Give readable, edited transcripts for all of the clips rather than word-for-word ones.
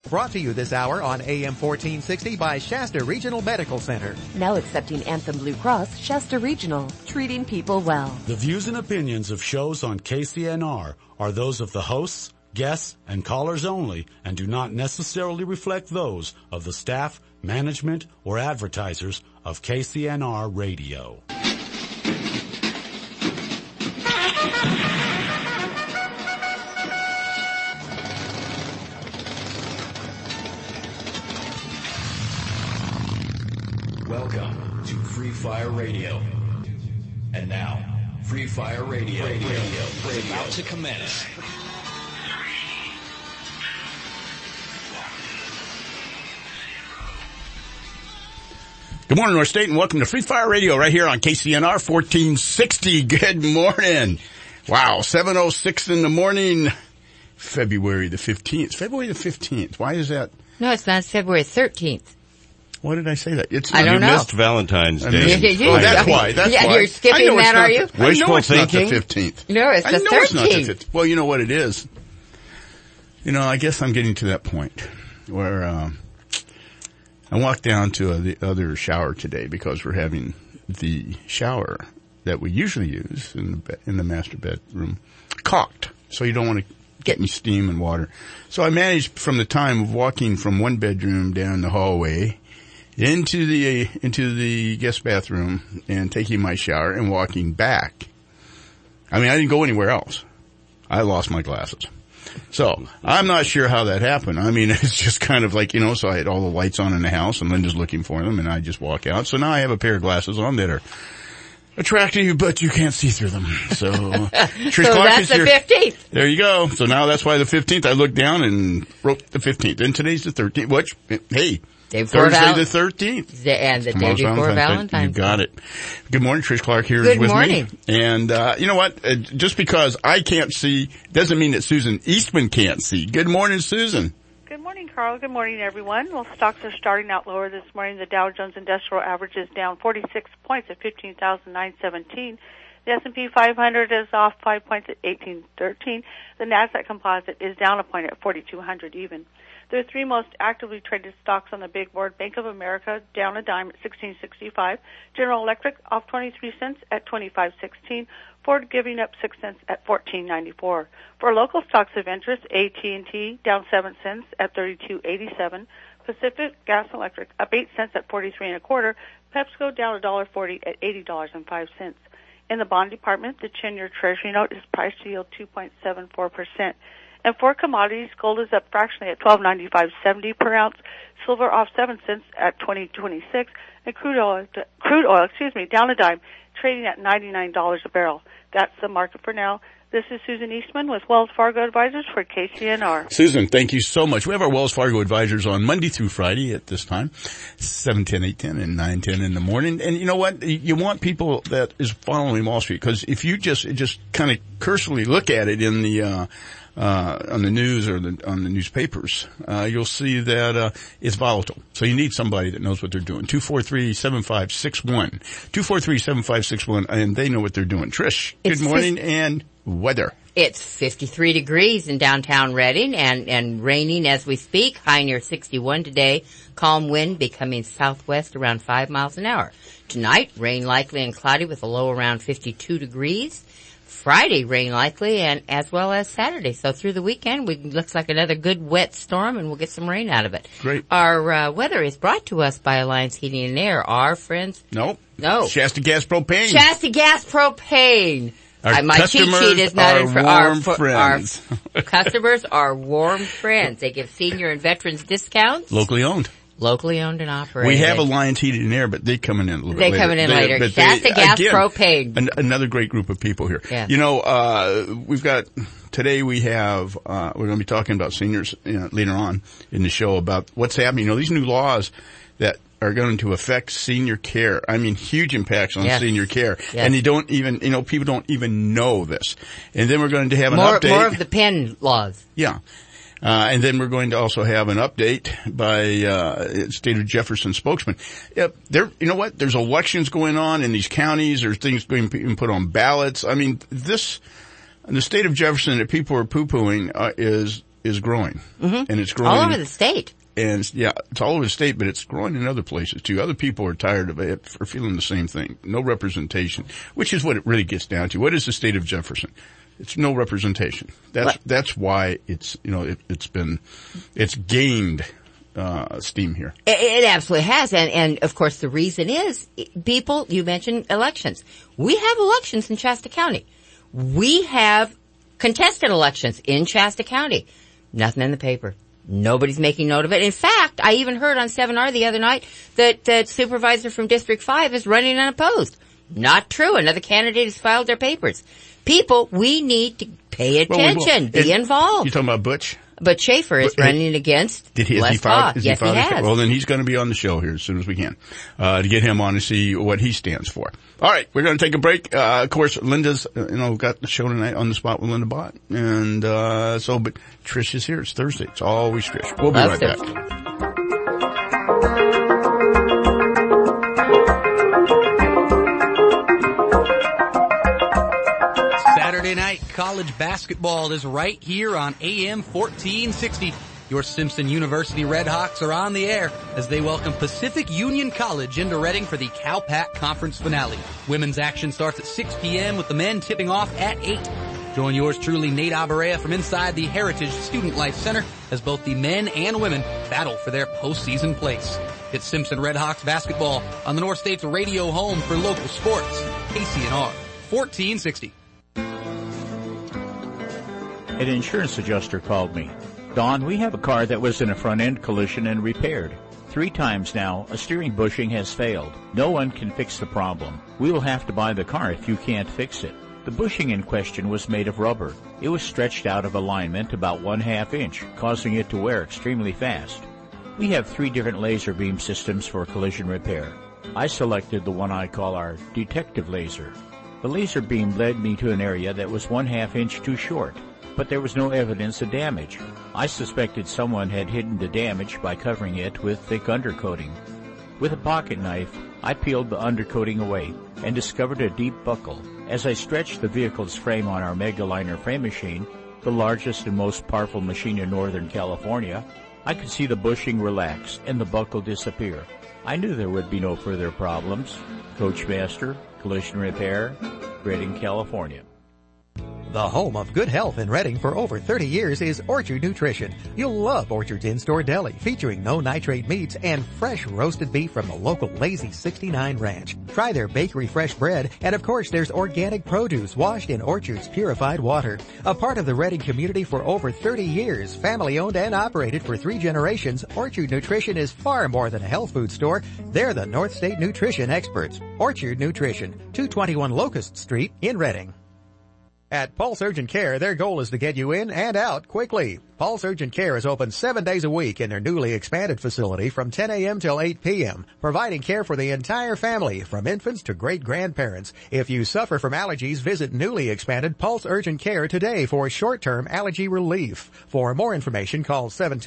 Brought to you this hour on AM 1460 by Shasta Regional Medical Center. Now accepting Anthem Blue Cross, Shasta Regional, treating people well. The views and opinions of shows on KCNR are those of the hosts, guests, and callers only and do not necessarily reflect those of the staff, management, or advertisers of KCNR Radio. Welcome to Free Fire Radio. And now, Free Fire Radio is about to commence. Good morning, North State, and welcome to Free Fire Radio right here on KCNR 1460. Good morning. Wow, 7:06 in the morning, February the 15th. February the 15th. Why is that? No, it's not. It's February 13th. Why did I say that? I don't know. You missed Valentine's Day. That's why. That's why. You're skipping that, are you? Wishful thinking? Not the 15th. No, it's the 13th. It's not the 15th. Well, you know what it is? You know, I guess I'm getting to that point where I walked down to the other shower today because we're having the shower that we usually use in the master bedroom caulked. So you don't want to get any steam and water. So I managed from the time of walking from one bedroom down the hallway into the guest bathroom and taking my shower and walking back. I mean, I didn't go anywhere else. I lost my glasses. So I'm not sure how that happened. I mean, it's just kind of like, so I had all the lights on in the house and Linda's looking for them and I just walk out. So now I have a pair of glasses on that are attractive, but you can't see through them. So, Trish so Clark that's is the here. 15th. There you go. So now that's why the 15th. I looked down and wrote the 15th. And today's the 13th. Which, hey, Thursday the 13th. And the day before Valentine's. You got it. Good morning, Trish Clark here Good with morning. me. And, you know what? Just because I can't see doesn't mean that Susan Eastman can't see. Good morning, Susan. Good morning, Carl. Good morning, everyone. Well, stocks are starting out lower this morning. The Dow Jones Industrial Average is down 46 points at 15,917. The S&P 500 is off 5 points at 1813. The Nasdaq Composite is down a point at 4,200 even. The three most actively traded stocks on the big board: Bank of America down a dime at 16.65, General Electric off 23 cents at 25.16, Ford giving up 6 cents at 14.94. For local stocks of interest, AT&T down 7 cents at 32.87, Pacific Gas and Electric up 8 cents at 43.25, PepsiCo down $1.40 at $80.05. In the bond department, the 10-year Treasury note is priced to yield 2.74%. And for commodities, gold is up fractionally at $12.95.70 per ounce, silver off 7 cents at $20.26, and crude oil, down a dime, trading at $99 a barrel. That's the market for now. This is Susan Eastman with Wells Fargo Advisors for KCNR. Susan, thank you so much. We have our Wells Fargo Advisors on Monday through Friday at this time, 7:10, 8:10, and 9:10 in the morning. And you know what? You want people that is following Wall Street, because if you just kind of cursorily look at it in the on the news or on the newspapers, you'll see that it's volatile. So you need somebody that knows what they're doing. 243-7561. 243-7561, and they know what they're doing. Trish, good morning and weather. It's 53 degrees in downtown Redding and raining as we speak. High near 61 today. Calm wind becoming southwest around 5 miles an hour. Tonight, rain likely and cloudy with a low around 52 degrees. Friday, rain likely, and as well as Saturday. So through the weekend, looks like another good wet storm, and we'll get some rain out of it. Great. Our weather is brought to us by Alliance Heating and Air. Our friends? No. Shasta Gas Propane. Shasta Gas Propane. My cheat sheet is not in for our customers are warm friends. They give senior and veterans discounts. Locally owned and operated. We have Alliance Heating and Air, but they come in a little bit later. They come in later. Shasta Gas Propane. Another great group of people here. Yeah. Today we have, we're going to be talking about seniors later on in the show about what's happening. These new laws that are going to affect senior care. I mean, huge impacts on senior care. Yes. And they don't even, people don't even know this. And then we're going to have an update. More of the pen laws. Yeah. And then we're going to also have an update by State of Jefferson spokesman. There's elections going on in these counties. There's things being put on ballots. I mean, the State of Jefferson that people are poo-pooing is is growing. Mm-hmm. And it's growing. All over the state. And yeah, it's all over the state, but it's growing in other places too. Other people are tired of it, are feeling the same thing. No representation, which is what it really gets down to. What is the state of Jefferson? It's no representation. That's why it's gained steam here. It absolutely has, and of course the reason is people. You mentioned elections. We have elections in Shasta County. We have contested elections in Shasta County. Nothing in the paper. Nobody's making note of it. In fact, I even heard on 7R the other night that supervisor from District 5 is running unopposed. Not true. Another candidate has filed their papers. People, we need to pay attention, be involved. You talking about Butch? But Schaefer is running against Les Paz. Yes, he has. Well, then he's going to be on the show here as soon as we can, to get him on and see what he stands for. All right, we're going to take a break. Of course, Linda's, got the show tonight on the spot with Linda Bott. And, but Trish is here. It's Thursday. It's always Trish. We'll be right back. Saturday night college basketball is right here on AM 1460. Your Simpson University Redhawks are on the air as they welcome Pacific Union College into Reading for the Cal-Pac Conference Finale. Women's action starts at 6 p.m. with the men tipping off at 8. Join yours truly, Nate Abarea, from inside the Heritage Student Life Center as both the men and women battle for their postseason place. It's Simpson Redhawks basketball on the North State's radio home for local sports. KCNR 1460. An insurance adjuster called me. Don, we have a car that was in a front-end collision and repaired. 3 times now, a steering bushing has failed. No one can fix the problem. We will have to buy the car if you can't fix it. The bushing in question was made of rubber. It was stretched out of alignment about 1/2 inch, causing it to wear extremely fast. We have 3 different laser beam systems for collision repair. I selected the one I call our detective laser. The laser beam led me to an area that was 1/2 inch too short, but there was no evidence of damage. I suspected someone had hidden the damage by covering it with thick undercoating. With a pocket knife, I peeled the undercoating away and discovered a deep buckle. As I stretched the vehicle's frame on our Megaliner frame machine, the largest and most powerful machine in Northern California, I could see the bushing relax and the buckle disappear. I knew there would be no further problems. Coachmaster, Collision Repair, Redding, California. The home of good health in Reading for over 30 years is Orchard Nutrition. You'll love Orchard's in-store deli featuring no nitrate meats and fresh roasted beef from the local Lazy 69 Ranch. Try their bakery fresh bread, and of course there's organic produce washed in Orchard's purified water. A part of the Reading community for over 30 years, family owned and operated for 3 generations, Orchard Nutrition is far more than a health food store. They're the North State nutrition experts. Orchard Nutrition, 221 Locust Street in Reading. At Pulse Urgent Care, their goal is to get you in and out quickly. Pulse Urgent Care is open 7 days a week in their newly expanded facility from 10 a.m. till 8 p.m., providing care for the entire family, from infants to great-grandparents. If you suffer from allergies, visit newly expanded Pulse Urgent Care today for short-term allergy relief. For more information, call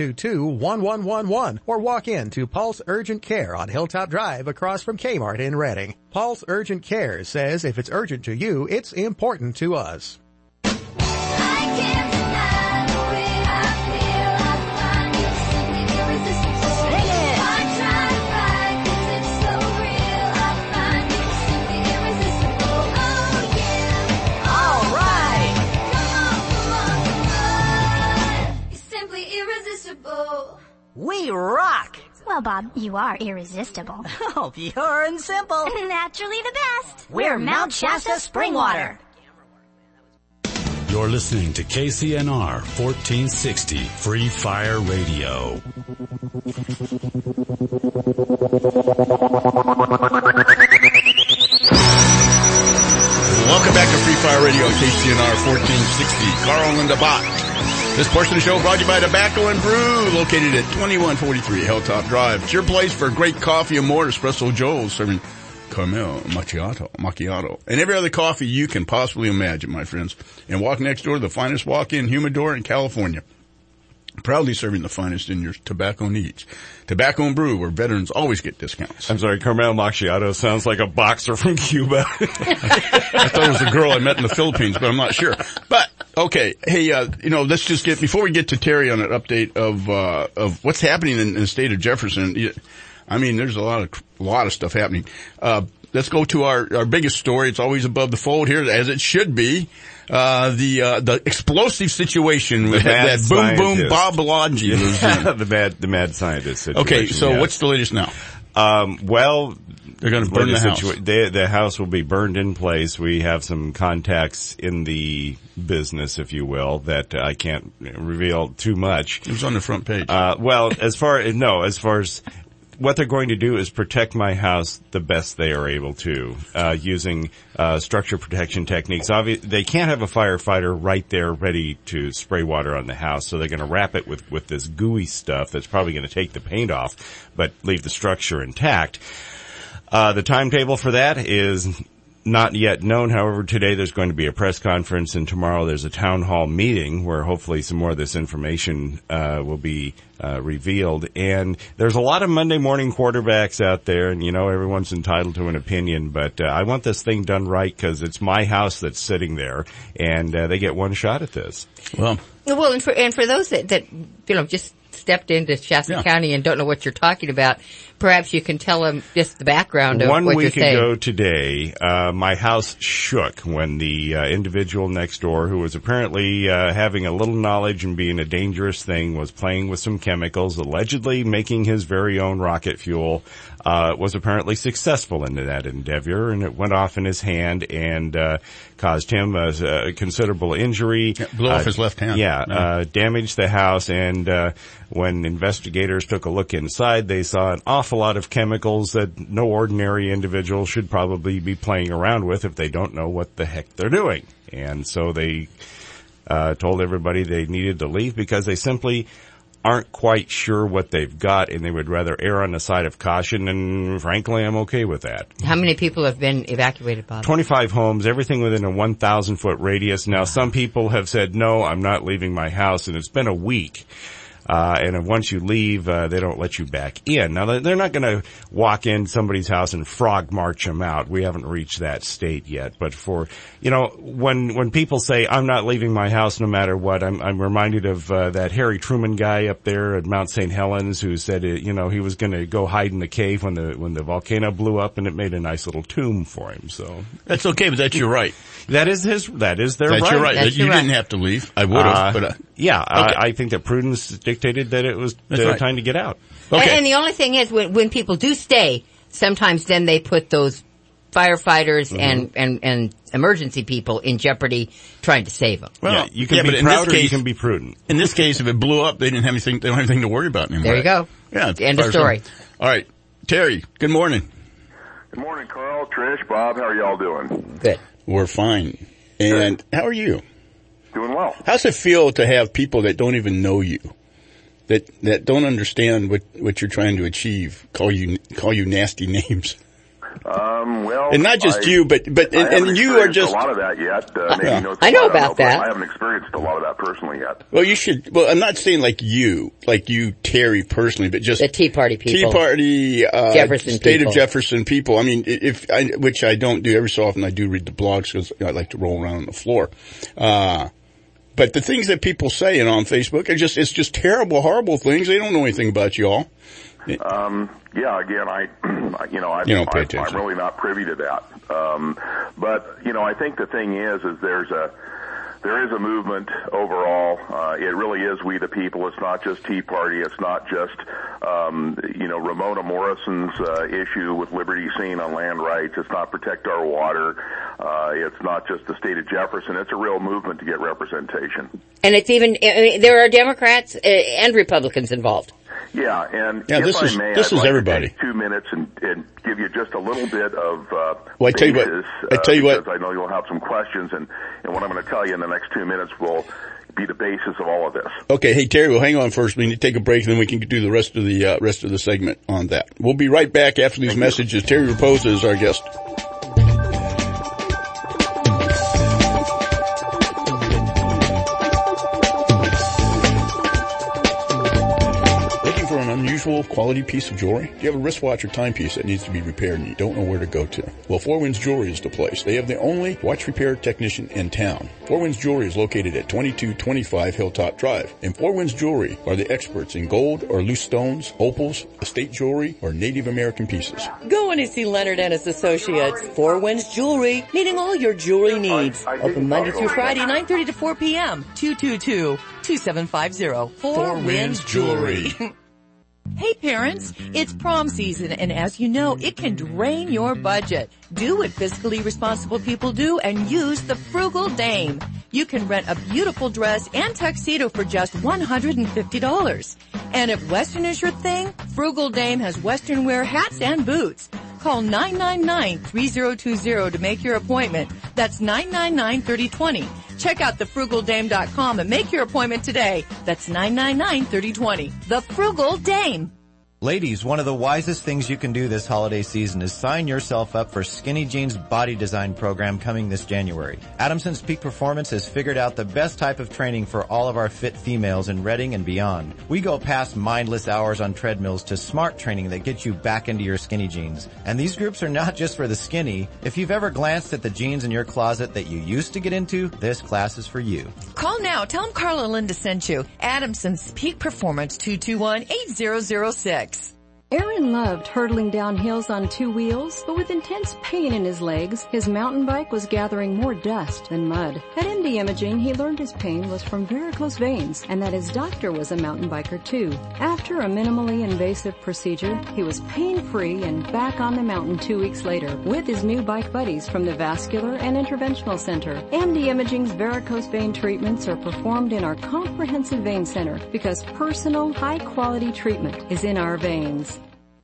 722-1111 or walk in to Pulse Urgent Care on Hilltop Drive across from Kmart in Reading. Pulse Urgent Care says if it's urgent to you, it's important to us. We rock! Well, Bob, you are irresistible. Oh, pure and simple. Naturally the best. We're Mount Shasta Spring Water. You're listening to KCNR 1460 Free Fire Radio. Welcome back to Free Fire Radio at KCNR 1460. Carl and Linda Bott. This portion of the show brought to you by Tobacco and Brew, located at 2143 Hilltop Drive. It's your place for great coffee and more. Espresso Joe's serving caramel macchiato, and every other coffee you can possibly imagine, my friends. And walk next door to the finest walk-in humidor in California. Proudly serving the finest in your tobacco needs. Tobacco and Brew, where veterans always get discounts. I'm sorry, Carmel Macchiato sounds like a boxer from Cuba. I thought it was a girl I met in the Philippines, but I'm not sure. But, okay, hey, let's just before we get to Terry on an update of what's happening in the state of Jefferson, I mean, there's a lot of stuff happening. Let's go to our biggest story. It's always above the fold here, as it should be. The explosive situation with that boom Bob Lodgy was in. the mad scientist situation. Okay, so what's the latest now? Well, they're going to burn the house. The house will be burned in place. We have some contacts in the business, if you will, that I can't reveal too much. It was on the front page. Well, as far as what they're going to do is protect my house the best they are able to, using structure protection techniques. They can't have a firefighter right there ready to spray water on the house, so they're going to wrap it with this gooey stuff that's probably going to take the paint off, but leave the structure intact. The timetable for that is not yet known. However, today there's going to be a press conference, and tomorrow there's a town hall meeting where hopefully some more of this information will be revealed. And there's a lot of Monday morning quarterbacks out there, and everyone's entitled to an opinion, but I want this thing done right because it's my house that's sitting there, and they get one shot at this. Well, and for those that just stepped into Shasta County and don't know what you're talking about, perhaps you can tell them just the background of what you're saying. 1 week ago today, my house shook when the individual next door, who was apparently having a little knowledge and being a dangerous thing, was playing with some chemicals, allegedly making his very own rocket fuel, was apparently successful in that endeavor, and it went off in his hand and caused him a considerable injury. Blew off his left hand. Damaged the house, and when investigators took a look inside, they saw an awful lot of chemicals that no ordinary individual should probably be playing around with if they don't know what the heck they're doing. And so they told everybody they needed to leave because they simply aren't quite sure what they've got, and they would rather err on the side of caution, and frankly, I'm okay with that. How many people have been evacuated, Bob? 25 homes, everything within a 1,000-foot radius. Now, some people have said, no, I'm not leaving my house, and it's been a week. And once you leave, they don't let you back in. Now, they're not going to walk in somebody's house and frog march them out. We haven't reached that state yet. But when people say, I'm not leaving my house no matter what, I'm reminded of that Harry Truman guy up there at Mount St. Helens who said, he was going to go hide in the cave when the volcano blew up, and it made a nice little tomb for him. So that's okay, but that's your right. That is their right. That's your right. You didn't have to leave. I would have, but yeah, okay. I think that prudence dictated that it was time to get out. Okay. And the only thing is, when people do stay, sometimes then they put those firefighters and emergency people in jeopardy trying to save them. Well, you can be proud or you can be prudent. In this case, if it blew up, they don't have anything to worry about anymore. There you go. Yeah. End of story. All right. Terry, good morning. Good morning, Carl, Trish, Bob. How are y'all doing? Good. We're fine. And how are you? Doing well. How's it feel to have people that don't even know you, that don't understand what you're trying to achieve, call you nasty names? Well, and not just you, but you are just a lot of that yet. I know about that. I haven't experienced a lot of that personally yet. Well, you should. Well, I'm not saying like you, Terry, personally, but just the Tea Party people, Tea Party, Jefferson State people. of Jefferson people. I mean, which I don't do every so often. I do read the blogs because I like to roll around on the floor. But the things that people say on Facebook it's just terrible, horrible things. They don't know anything about y'all. Yeah, again, I'm really not privy to that. But, I think the thing is there is a movement overall. It really is we the people. It's not just Tea Party. It's not just, Ramona Morrison's, issue with Liberty Scene on land rights. It's not Protect Our Water. It's not just the state of Jefferson. It's a real movement to get representation. And it's even, there are Democrats and Republicans involved. Yeah, and this if I may, is I'd like everybody. to take 2 minutes and give you just a little bit of I tell you what. Because I know you'll have some questions, and what I'm going to tell you in the next 2 minutes will be the basis of all of this. Okay, hey Terry, well hang on first. We need to take a break, and then we can do the rest of the segment on that. We'll be right back after these messages. Terry Raposa is our guest. unusual quality piece of jewelry? Do you have a wristwatch or timepiece that needs to be repaired and you don't know where to go to? Well, Four Winds Jewelry is the place. They have the only watch repair technician in town. Four Winds Jewelry is located at 2225 Hilltop Drive. And Four Winds Jewelry are the experts in gold or loose stones, opals, estate jewelry, or Native American pieces. Go and see Leonard and his associates. Four Winds Jewelry, meeting all your jewelry needs. Open Monday through Friday, 9:30 to 4 p.m. 222-2750. Four Winds Jewelry. Hey parents, it's prom season, and as you know, it can drain your budget. Do what fiscally responsible people do and use the Frugal Dame. You can rent a beautiful dress and tuxedo for just $150. And if Western is your thing, Frugal Dame has Western wear hats and boots. Call 999-3020 to make your appointment. That's 999-3020. Check out thefrugaldame.com and make your appointment today. That's 999-3020. The Frugal Dame. Ladies, one of the wisest things you can do this holiday season is sign yourself up for Skinny Jeans Body Design Program coming this January. Adamson's Peak Performance has figured out the best type of training for all of our fit females in Reading and beyond. We go past mindless hours on treadmills to smart training that gets you back into your skinny jeans. And these groups are not just for the skinny. If you've ever glanced at the jeans in your closet that you used to get into, this class is for you. Call now. Tell them Carla Linda sent you. Adamson's Peak Performance, 221-8006. Aaron loved hurtling down hills on two wheels, but with intense pain in his legs, his mountain bike was gathering more dust than mud. At MD Imaging, he learned his pain was from varicose veins and that his doctor was a mountain biker too. After a minimally invasive procedure, he was pain-free and back on the mountain 2 weeks later with his new bike buddies from the Vascular and Interventional Center. MD Imaging's varicose vein treatments are performed in our comprehensive vein center because personal, high-quality treatment is in our veins.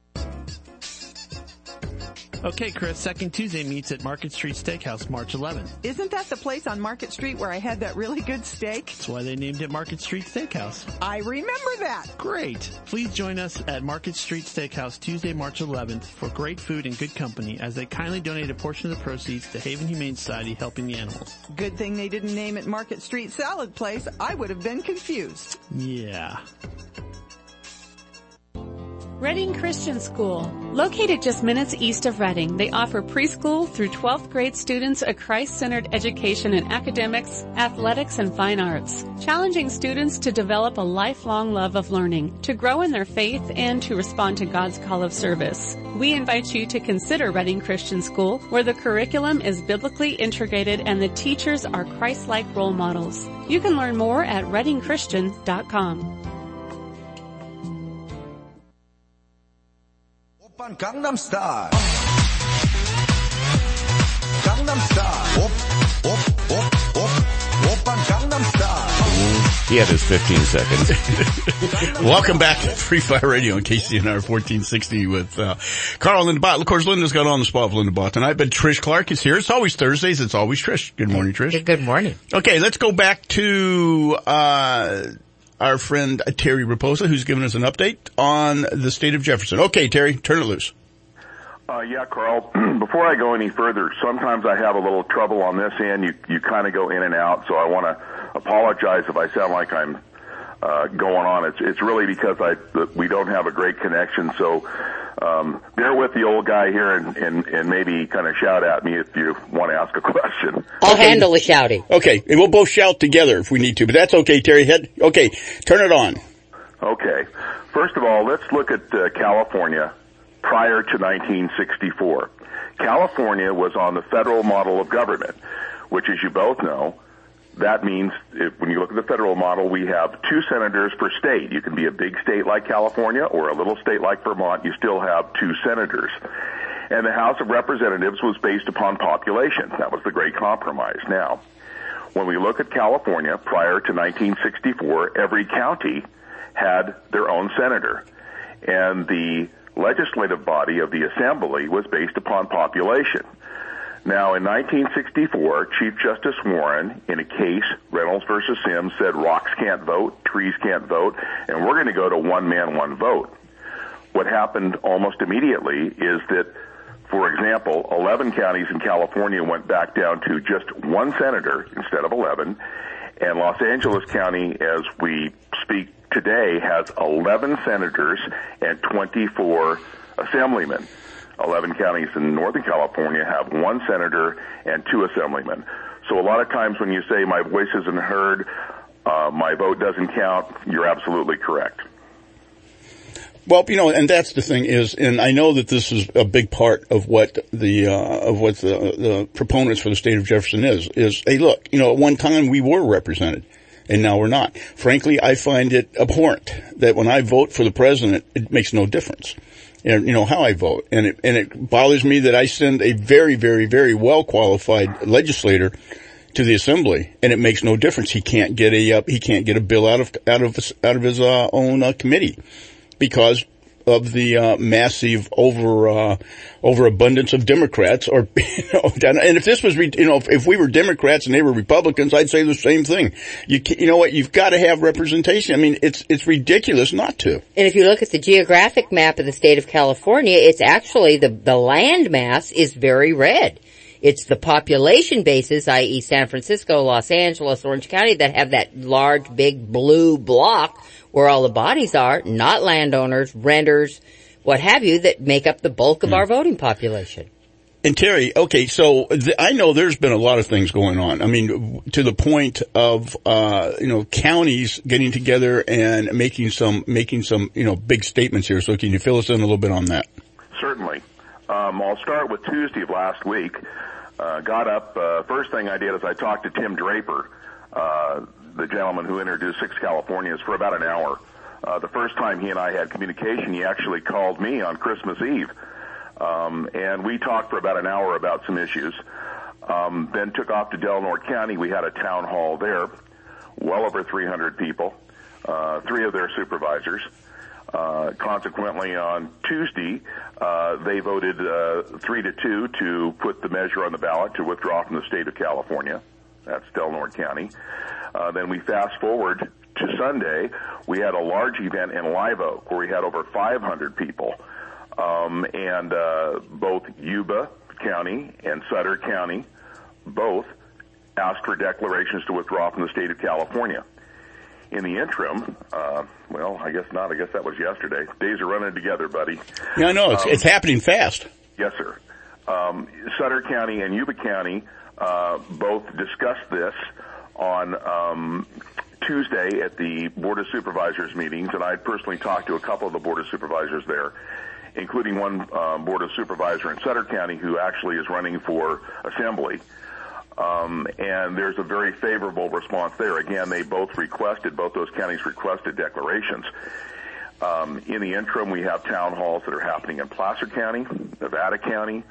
Okay, Chris, Second Tuesday meets at Market Street Steakhouse March 11th. Isn't that the place on Market Street where I had that really good steak? That's why they named it Market Street Steakhouse. I remember that. Great. Please join us at Market Street Steakhouse Tuesday, March 11th for great food and good company as they kindly donate a portion of the proceeds to Haven Humane Society helping the animals. Good thing they didn't name it Market Street Salad Place. I would have been confused. Yeah. Reading Christian School. Located just minutes east of Reading, they offer preschool through 12th grade students a Christ-centered education in academics, athletics, and fine arts, challenging students to develop a lifelong love of learning, to grow in their faith, and to respond to God's call of service. We invite you to consider Reading Christian School, where the curriculum is biblically integrated and the teachers are Christ-like role models. You can learn more at readingchristian.com. Gangnam Style. Gangnam Style. Gangnam Style. He had his 15 seconds. Welcome back to Free Fire Radio on KCNR 1460 with Carl Lindenbot. Of course, Linda's got on the spot with Lindenbot tonight, but Trish Clark is here. It's always Thursdays. It's always Trish. Good morning, Trish. Good morning. Okay, let's go back to our friend Terry Raposa, who's given us an update on the state of Jefferson. Okay, Terry, turn it loose. Yeah, Carl, before I go any further, sometimes I have a little trouble on this end. You kind of go in and out, so I want to apologize if I sound like I'm going on. It's really because we don't have a great connection, so bear with the old guy here and maybe kind of shout at me if you want to ask a question. I'll handle the shouting. Okay, and we'll both shout together if we need to, but that's okay, Terry. Okay, turn it on. Okay. First of all, let's look at California prior to 1964. California was on the federal model of government, which, as you both know, that means when you look at the federal model, we have 2 senators per state. You can be a big state like California or a little state like Vermont. You still have 2 senators. And the House of Representatives was based upon population. That was the Great Compromise. Now, when we look at California prior to 1964, every county had their own senator. And the legislative body of the assembly was based upon population. Now, in 1964, Chief Justice Warren, in a case, Reynolds versus Sims, said rocks can't vote, trees can't vote, and we're going to go to one man, one vote. What happened almost immediately is that, for example, 11 counties in California went back down to just 1 senator instead of 11, and Los Angeles County, as we speak today has 11 senators and 24 assemblymen. 11 counties in Northern California have 1 senator and 2 assemblymen. So a lot of times when you say my voice isn't heard, my vote doesn't count, you're absolutely correct. Well, and that's the thing is, and I know that this is a big part of what the proponents for the state of Jefferson is, hey, look, at one time we were represented, and now we're not. Frankly, I find it abhorrent that when I vote for the president, it makes no difference. And, how I vote. And it bothers me that I send a very, very, very well qualified legislator to the assembly, and it makes no difference. He can't get a bill out of his own committee because of the massive overabundance of Democrats. Or and if this was if we were Democrats and they were Republicans, I'd say the same thing. You know what? You've got to have representation. I mean, it's ridiculous not to. And if you look at the geographic map of the state of California, it's actually the land mass is very red. It's the population bases, i.e. San Francisco, Los Angeles, Orange County, that have that large, big blue block where all the bodies are, not landowners, renters, what have you, that make up the bulk of our voting population. And Terry, okay, so I know there's been a lot of things going on. I mean, to the point of, counties getting together and making some, big statements here. So can you fill us in a little bit on that? Certainly. I'll start with Tuesday of last week. Got up, first thing I did is I talked to Tim Draper, the gentleman who introduced 6 Californias, for about an hour. The first time he and I had communication, he actually called me on Christmas Eve. And we talked for about an hour about some issues. Then took off to Del Norte County. We had a town hall there, well over 300 people, 3 of their supervisors. Consequently, on Tuesday, they voted 3-2 to put the measure on the ballot to withdraw from the state of California. That's Del Norte County. Then we fast forward to Sunday. We had a large event in Live Oak where we had over 500 people. And both Yuba County and Sutter County both asked for declarations to withdraw from the state of California. In the interim, I guess not. I guess that was yesterday. Days are running together, buddy. Yeah, I know. It's happening fast. Yes, sir. Sutter County and Yuba County both discussed this on Tuesday at the Board of Supervisors meetings, and I personally talked to a couple of the Board of Supervisors there, including one Board of Supervisor in Sutter County who actually is running for Assembly. And there's a very favorable response there. Again, both those counties requested declarations. In the interim, we have town halls that are happening in Placer County, Nevada County.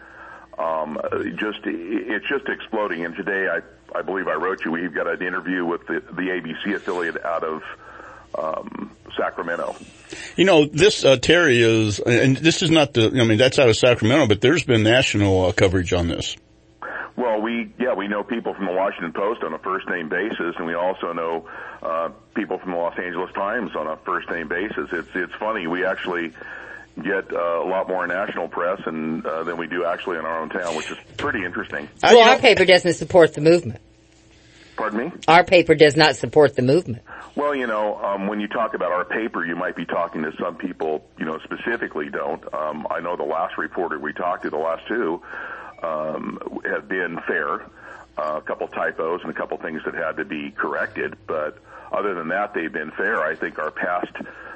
It's just exploding. And today, I believe I wrote you, we've got an interview with the ABC affiliate out of Sacramento. This, Terry, is, and this is not that's out of Sacramento, but there's been national coverage on this. Well, we know people from the Washington Post on a first-name basis, and we also know people from the Los Angeles Times on a first-name basis. It's funny. We actually get a lot more national press than we do actually in our own town, which is pretty interesting. Well, our paper doesn't support the movement. Pardon me? Our paper does not support the movement. Well, when you talk about our paper, you might be talking to some people, specifically don't. I know the last reporter we talked to, the last 2, have been fair. A couple typos and a couple things that had to be corrected, but other than that, they've been fair. I think our past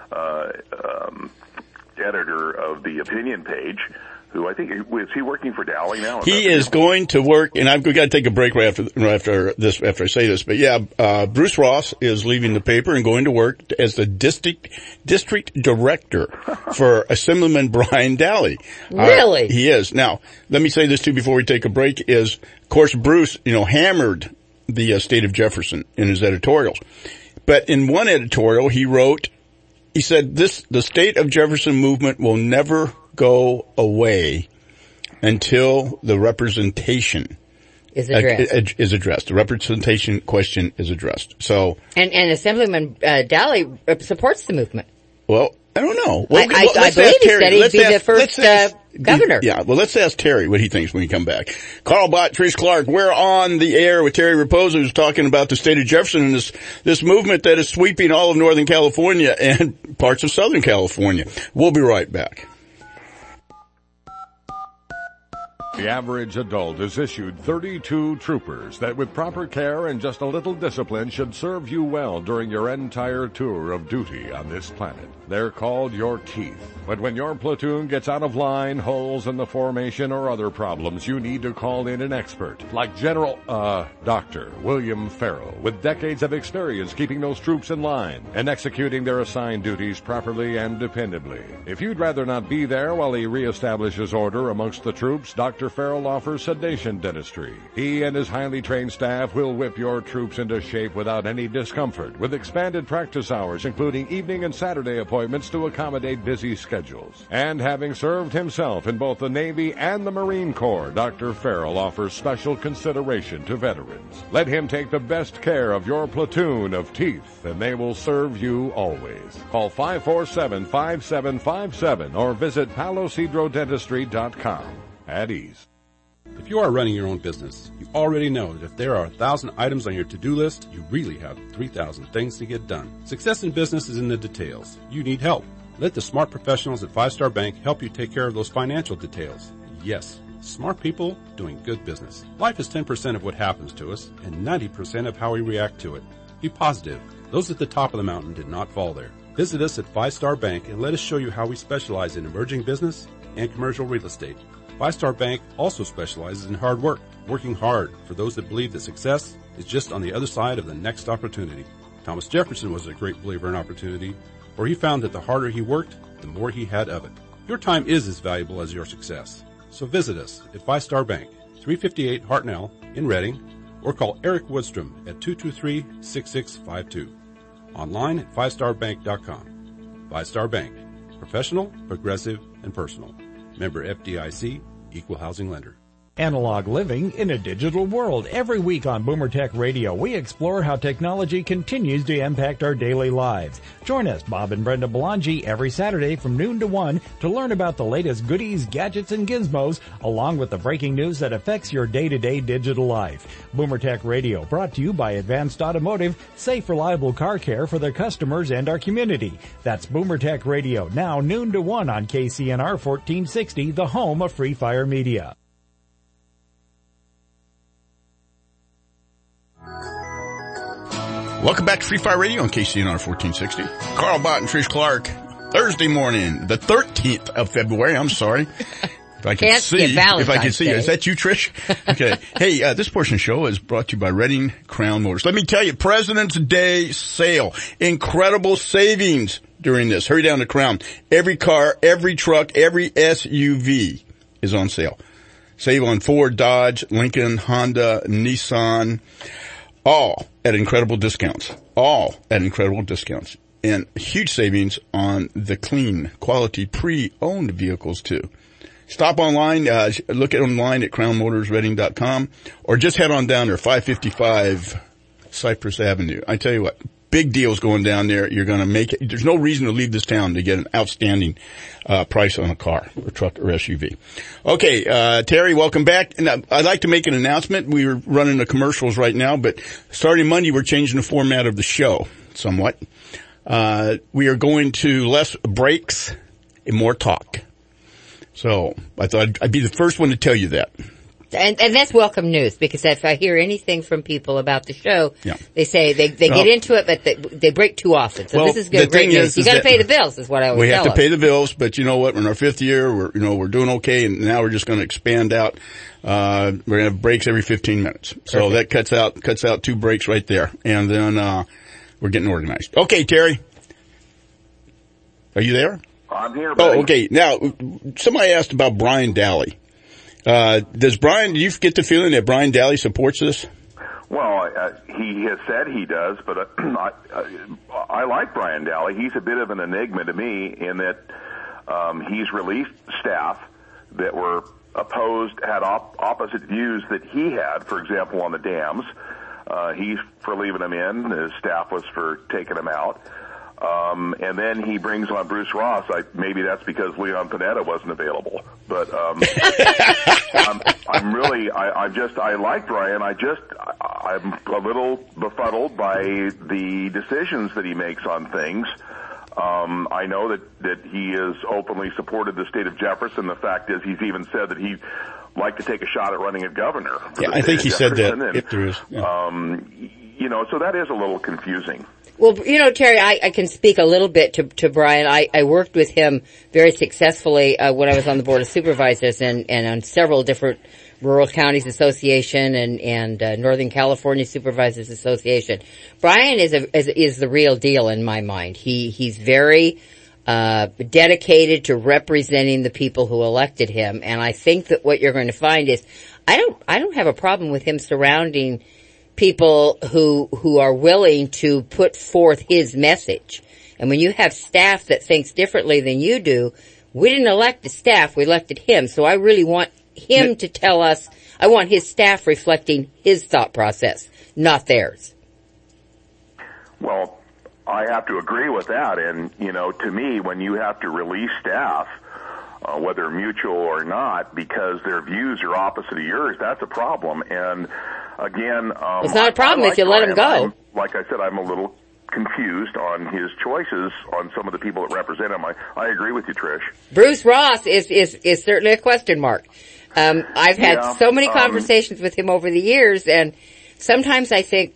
editor of the opinion page, who I think is he working for Dally now? He is going to work, and I've got to take a break right after I say this. But yeah, Bruce Ross is leaving the paper and going to work as the district director for Assemblyman Brian Dally. Really? He is. Now, let me say this too before we take a break. Of course, Bruce, hammered the state of Jefferson in his editorials, but in one editorial he said the state of Jefferson movement will never go away until the representation is addressed. The representation question is addressed. So, and Assemblyman Dally supports the movement. Well, I don't know. I believe he said he'd be the first Governor. Yeah, well, let's ask Terry what he thinks when we come back. Carl Bott, Trish Clark, we're on the air with Terry Raposa, who's talking about the state of Jefferson and this movement that is sweeping all of Northern California and parts of Southern California. We'll be right back. The average adult is issued 32 troopers that with proper care and just a little discipline should serve you well during your entire tour of duty on this planet. They're called your teeth. But when your platoon gets out of line, holes in the formation, or other problems, you need to call in an expert like Dr. William Farrell, with decades of experience keeping those troops in line and executing their assigned duties properly and dependably. If you'd rather not be there while he reestablishes order amongst the troops, Dr. Farrell offers sedation dentistry. He and his highly trained staff will whip your troops into shape without any discomfort, with expanded practice hours, including evening and Saturday appointments to accommodate busy schedules. And having served himself in both the Navy and the Marine Corps, Dr. Farrell offers special consideration to veterans. Let him take the best care of your platoon of teeth, and they will serve you always. Call 547-5757 or visit palocedrodentistry.com. At ease. If you are running your own business, you already know that if there are 1,000 items on your to-do list, you really have 3,000 things to get done. Success in business is in the details. You need help. Let the smart professionals at 5 Star Bank help you take care of those financial details. Yes, smart people doing good business. Life is 10% of what happens to us and 90% of how we react to it. Be positive. Those at the top of the mountain did not fall there. Visit us at 5 Star Bank and let us show you how we specialize in emerging business and commercial real estate. 5 Star Bank also specializes in hard work, working hard for those that believe that success is just on the other side of the next opportunity. Thomas Jefferson was a great believer in opportunity, for he found that the harder he worked, the more he had of it. Your time is as valuable as your success. So visit us at 5 Star Bank, 358 Hartnell in Reading, or call Eric Woodstrom at 223-6652. Online at 5starbank.com. 5 Star Bank. Professional, progressive, and personal. Member FDIC, Equal Housing Lender. Analog living in a digital world. Every week on Boomer Tech Radio, we explore how technology continues to impact our daily lives. Join us, Bob and Brenda Belangi, every Saturday from noon to 1 to learn about the latest goodies, gadgets, and gizmos, along with the breaking news that affects your day-to-day digital life. Boomer Tech Radio, brought to you by Advanced Automotive, safe, reliable car care for their customers and our community. That's Boomer Tech Radio, now noon to 1 on KCNR 1460, the home of Free Fire Media. Welcome back to Free Fire Radio on KCNR 1460. Carl Bott and Trish Clark. Thursday morning, the 13th of February. I'm sorry. If I could see, is that you, Trish? Okay. Hey, this portion of the show is brought to you by Reading Crown Motors. Let me tell you, President's Day sale. Incredible savings during this. Hurry down to Crown. Every car, every truck, every SUV is on sale. Save on Ford, Dodge, Lincoln, Honda, Nissan. All at incredible discounts. All at incredible discounts. And huge savings on the clean, quality, pre-owned vehicles too. Stop online, look at online at crownmotorsreading.com, or just head on down there, 555 Cypress Avenue. I tell you what, big deals going down there. You're going to make it. There's no reason to leave this town to get an outstanding price on a car or truck or SUV. Okay, Terry, welcome back. And I'd like to make an announcement. We were running the commercials right now, but starting Monday, we're changing the format of the show somewhat. We are going to less breaks and more talk. So I thought I'd be the first one to tell you that. And that's welcome news, because if I hear anything from people about the show, they say they get into it, but they break too often. So this is good, great news. You got to pay the bills, is what I always tell them. We have to pay the bills, but you know what? In our 5th year, we're doing okay, and now we're just going to expand out. We're going to have breaks every 15 minutes. So that cuts out 2 breaks right there, and then we're getting organized. Okay, Terry, are you there? I'm here, buddy. Oh, okay. Now, somebody asked about Brian Daly. Do you get the feeling that Brian Daly supports this? Well, he has said he does, but I like Brian Daly. He's a bit of an enigma to me in that he's released staff that were opposed, had opposite views that he had, for example, on the dams. He's for leaving them in. His staff was for taking them out. And then he brings on Bruce Ross. Maybe that's because Leon Panetta wasn't available. But I like Brian. I'm a little befuddled by the decisions that he makes on things. I know that he has openly supported the state of Jefferson. The fact is, he's even said that he'd like to take a shot at running as governor. Yeah, I think he said that, if there is. Yeah. So that is a little confusing. Well, Terry, I can speak a little bit to Brian. I worked with him very successfully when I was on the Board of Supervisors and on several different Rural Counties Association and Northern California Supervisors Association. Brian is the real deal in my mind. He's very dedicated to representing the people who elected him, and I think that what you're going to find is I don't have a problem with him surrounding people who are willing to put forth his message. And when you have staff that thinks differently than you do, we didn't elect the staff, we elected him. So I really want him to tell us, I want his staff reflecting his thought process, not theirs. Well, I have to agree with that. And, to me, when you have to release staff, whether mutual or not, because their views are opposite of yours, that's a problem. And again, it's not a problem if you let him go. Like I said, I'm a little confused on his choices on some of the people that represent him. I agree with you, Trish. Bruce Ross is certainly a question mark. I've had so many conversations with him over the years, and sometimes I think,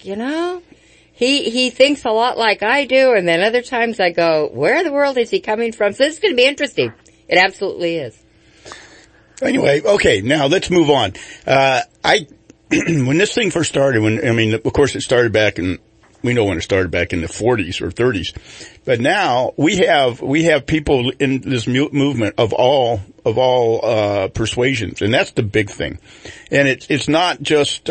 he thinks a lot like I do, and then other times I go, where in the world is he coming from? So this is going to be interesting. It absolutely is. Anyway, okay, now let's move on. When this thing first started, of course it started back in, we know when it started back in the 40s or 30s, but now we have people in this movement of all persuasions, and that's the big thing. And it's not just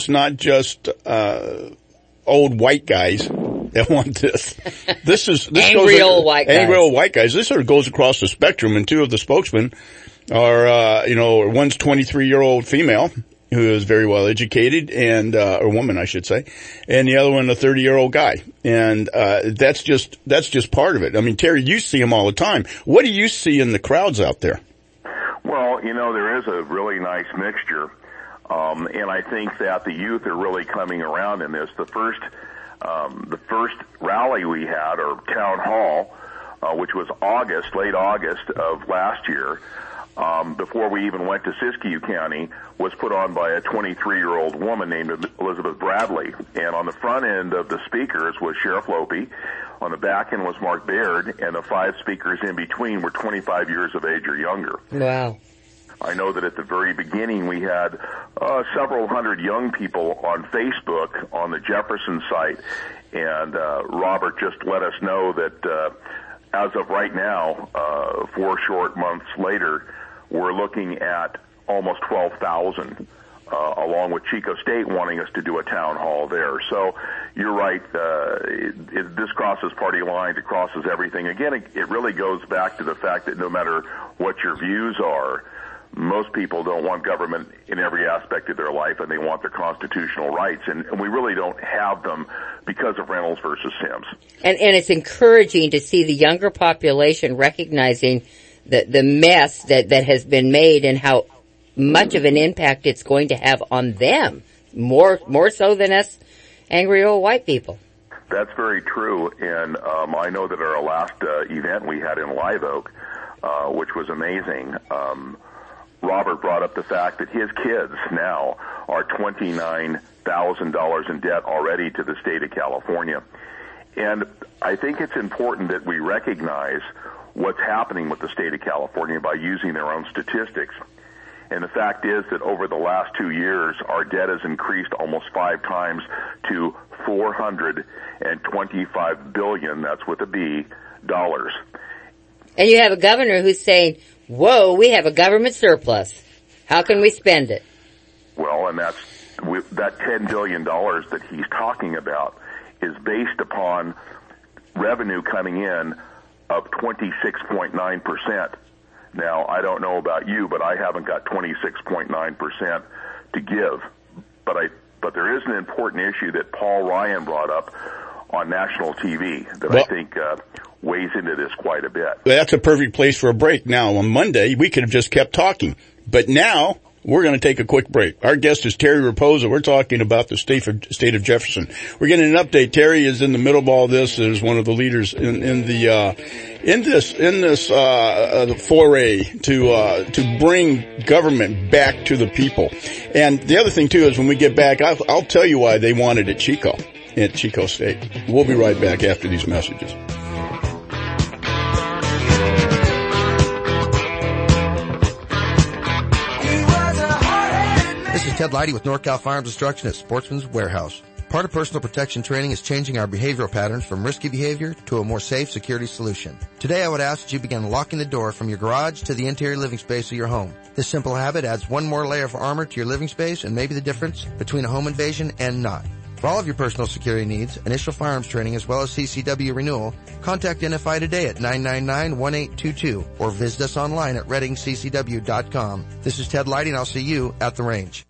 old white guys that want this. This angry old white guys. Angry old white guys. This sort of goes across the spectrum, and two of the spokesmen are, one's 23-year-old female who is very well educated and, or woman, I should say, and the other one, a 30-year-old guy. And, that's just part of it. I mean, Terry, you see them all the time. What do you see in the crowds out there? Well, there is a really nice mixture. And I think that the youth are really coming around in this. The first rally we had, or town hall, which was late August of last year, before we even went to Siskiyou County, was put on by a 23-year-old woman named Elizabeth Bradley. And on the front end of the speakers was Sheriff Lope. On the back end was Mark Baird, and the 5 speakers in between were 25 years of age or younger. Wow. I know that at the very beginning we had several hundred young people on Facebook on the Jefferson site, and Robert just let us know that as of right now, 4 short months later, we're looking at almost 12,000, along with Chico State wanting us to do a town hall there. So you're right, this crosses party lines, it crosses everything. Again, it really goes back to the fact that no matter what your views are, most people don't want government in every aspect of their life, and they want their constitutional rights, and we really don't have them because of Reynolds versus Sims. And it's encouraging to see the younger population recognizing the mess that has been made and how much of an impact it's going to have on them, more so than us angry old white people. That's very true, and I know that our last event we had in Live Oak, which was amazing, Robert brought up the fact that his kids now are $29,000 in debt already to the state of California. And I think it's important that we recognize what's happening with the state of California by using their own statistics. And the fact is that over the last 2 years, our debt has increased almost 5 times to $425 billion, that's with a B, dollars. And you have a governor who's saying, whoa, we have a government surplus. How can we spend it? Well, and that $10 billion that he's talking about is based upon revenue coming in of 26.9%. Now, I don't know about you, but I haven't got 26.9% to give. But there is an important issue that Paul Ryan brought up on national TV that I think weighs into this quite a bit. That's a perfect place for a break. Now, on Monday, we could have just kept talking, but now we're going to take a quick break. Our guest is Terry Raposa. We're talking about the state of Jefferson. We're getting an update. Terry is in the middle of all this as one of the leaders in this foray to bring government back to the people. And the other thing too is when we get back, I'll tell you why they wanted at Chico State. We'll be right back after these messages. This is Ted Leidy with NorCal Firearms Instruction at Sportsman's Warehouse. Part of personal protection training is changing our behavioral patterns from risky behavior to a more safe security solution. Today I would ask that you begin locking the door from your garage to the interior living space of your home. This simple habit adds one more layer of armor to your living space and may be the difference between a home invasion and not. For all of your personal security needs, initial firearms training as well as CCW renewal, contact NFI today at 999-1822 or visit us online at reddingccw.com. This is Ted Leidy and I'll see you at the range.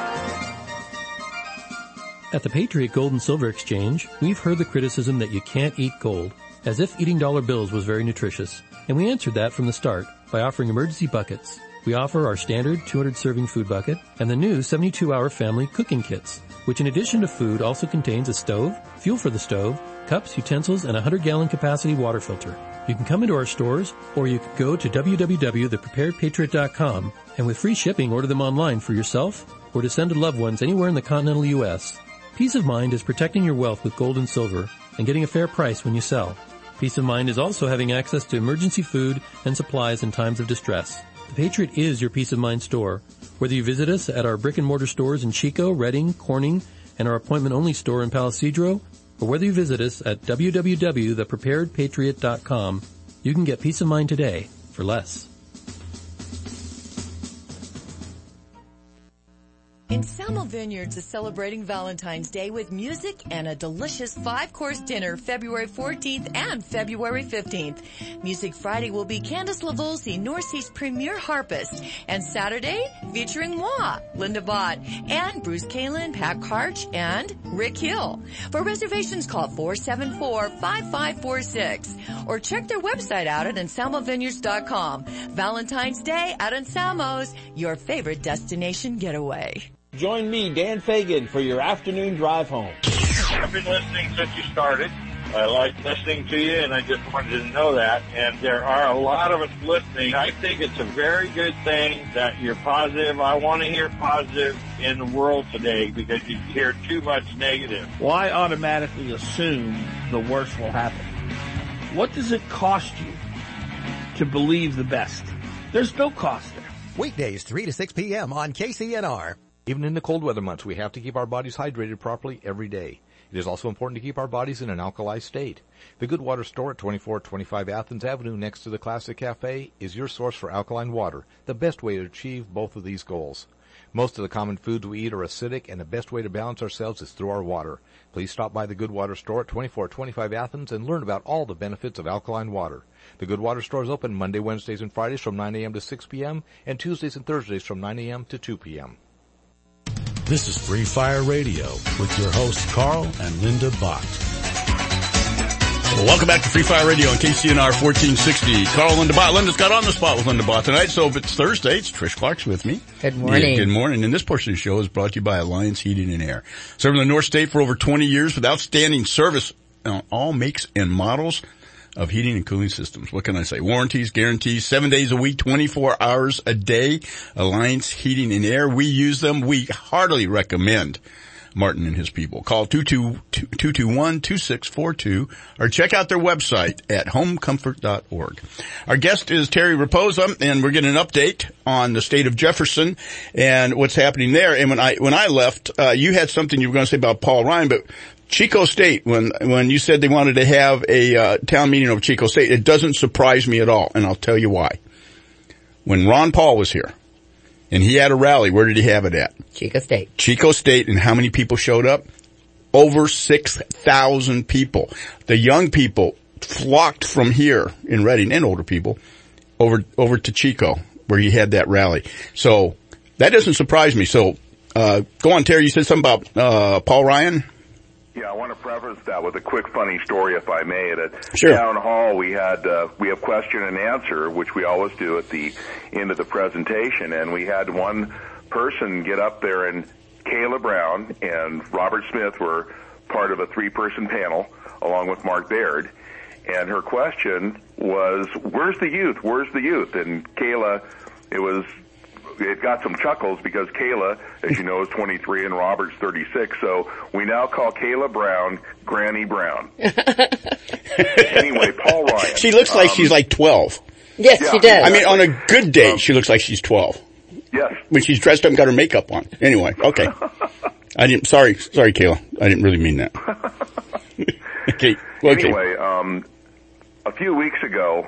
At the Patriot Gold and Silver Exchange, we've heard the criticism that you can't eat gold, as if eating dollar bills was very nutritious. And we answered that from the start by offering emergency buckets. We offer our standard 200-serving food bucket and the new 72-hour family cooking kits, which in addition to food also contains a stove, fuel for the stove, cups, utensils, and a 100-gallon capacity water filter. You can come into our stores, or you can go to www.thepreparedpatriot.com and with free shipping order them online for yourself or to send to loved ones anywhere in the continental U.S. Peace of mind is protecting your wealth with gold and silver and getting a fair price when you sell. Peace of mind is also having access to emergency food and supplies in times of distress. The Patriot is your peace of mind store. Whether you visit us at our brick and mortar stores in Chico, Redding, Corning, and our appointment only store in Palisadro, or whether you visit us at www.thepreparedpatriot.com, you can get peace of mind today for less. Ensamble Vineyards is celebrating Valentine's Day with music and a delicious 5-course dinner February 14th and February 15th. Music Friday will be Candice LaVolsi, North Sea's premier harpist, and Saturday featuring moi, Linda Bott, and Bruce Kalin, Pat Karch, and Rick Hill. For reservations, call 474-5546 or check their website out at EnsambleVineyards.com. Valentine's Day at Ensambles, your favorite destination getaway. Join me, Dan Fagan, for your afternoon drive home. I've been listening since you started. I like listening to you, and I just wanted to know that. And there are a lot of us listening. I think it's a very good thing that you're positive. I want to hear positive in the world today because you hear too much negative. Well, I automatically assume the worst will happen. What does it cost you to believe the best? There's no cost there. Weekdays 3 to 6 p.m. on KCNR. Even in the cold weather months, we have to keep our bodies hydrated properly every day. It is also important to keep our bodies in an alkali state. The Good Water Store at 2425 Athens Avenue next to the Classic Cafe is your source for alkaline water, the best way to achieve both of these goals. Most of the common foods we eat are acidic, and the best way to balance ourselves is through our water. Please stop by the Good Water Store at 2425 Athens and learn about all the benefits of alkaline water. The Good Water Store is open Monday, Wednesdays, and Fridays from 9 a.m. to 6 p.m. and Tuesdays and Thursdays from 9 a.m. to 2 p.m. This is Free Fire Radio with your hosts Carl and Linda Bott. Well, welcome back to Free Fire Radio on KCNR 1460. Carl, Linda Bott. Linda's got on the spot with Linda Bott tonight, so if it's Thursday, it's Trish Clark's with me. Good morning. Yeah, good morning. And this portion of the show is brought to you by Alliance Heating and Air. Serving the North State for over 20 years with outstanding service on all makes and models of heating and cooling systems. What can I say? Warranties, guarantees, 7 days a week, 24 hours a day. Alliance Heating and Air. We use them. We heartily recommend Martin and his people. Call 221-2642 or check out their website at homecomfort.org. Our guest is Terry Raposa, and we're getting an update on the state of Jefferson and what's happening there. And when I left, you had something you were going to say about Paul Ryan, but Chico State, when you said they wanted to have a town meeting over Chico State, it doesn't surprise me at all, and I'll tell you why. When Ron Paul was here, and he had a rally, where did he have it at? Chico State. Chico State, and how many people showed up? Over 6,000 people. The young people flocked from here in Redding, and older people, over to Chico, where he had that rally. So, that doesn't surprise me. So, go on, Terry, you said something about Paul Ryan? Yeah, I want to preface that with a quick funny story, if I may. At a Sure. town hall, we have question and answer, which we always do at the end of the presentation, and we had one person get up there, and Kayla Brown and Robert Smith were part of a 3-person panel, along with Mark Baird, and her question was, "Where's the youth? Where's the youth?" And Kayla, it got some chuckles because Kayla, as you know, is 23 and Robert's 36. So we now call Kayla Brown Granny Brown. Anyway, Paul Ryan. She looks like she's like 12. Yes, Yeah. she does. I mean, on a good day, she looks like she's 12. Yes. When she's dressed up and got her makeup on. Anyway, okay. Sorry, Kayla. I didn't really mean that. Okay. Anyway, a few weeks ago,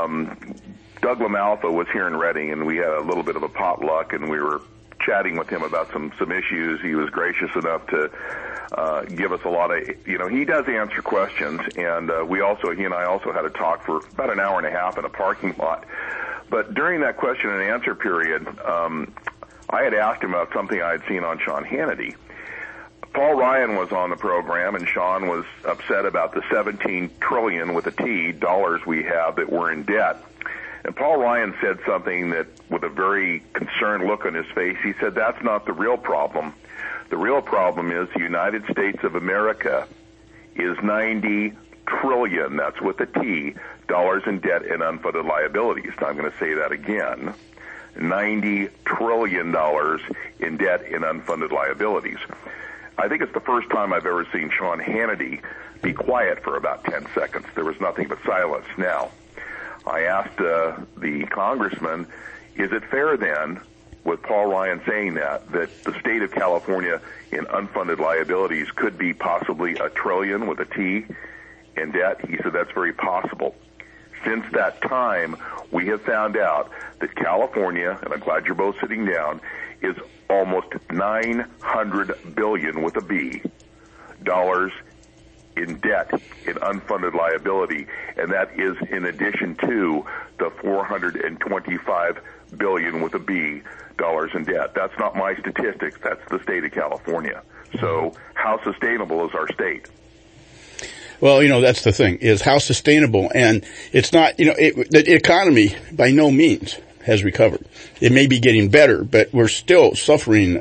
Doug LaMalfa was here in Reading, and we had a little bit of a potluck, and we were chatting with him about some issues. He was gracious enough to give us a lot of, he does answer questions, and he and I also had a talk for about an hour and a half in a parking lot. But during that question and answer period, I had asked him about something I had seen on Sean Hannity. Paul Ryan was on the program, and Sean was upset about the 17 trillion with a T dollars we have that we're in debt. And Paul Ryan said something that, with a very concerned look on his face, he said, "That's not the real problem. The real problem is the United States of America is 90 trillion, that's with a T, dollars in debt and unfunded liabilities." Now, I'm going to say that again. $90 trillion in debt and unfunded liabilities. I think it's the first time I've ever seen Sean Hannity be quiet for about 10 seconds. There was nothing but silence. Now, I asked the congressman, is it fair then, with Paul Ryan saying that the state of California in unfunded liabilities could be possibly $1 trillion with a T in debt? He said that's very possible. Since that time, we have found out that California, and I'm glad you're both sitting down, is almost $900 billion with a B dollars in debt, in unfunded liability, and that is in addition to the $425 billion with a B dollars in debt. That's not my statistics. That's the state of California. So how sustainable is our state? Well, that's the thing, is how sustainable, and it's not, the economy by no means has recovered. It may be getting better, but we're still suffering,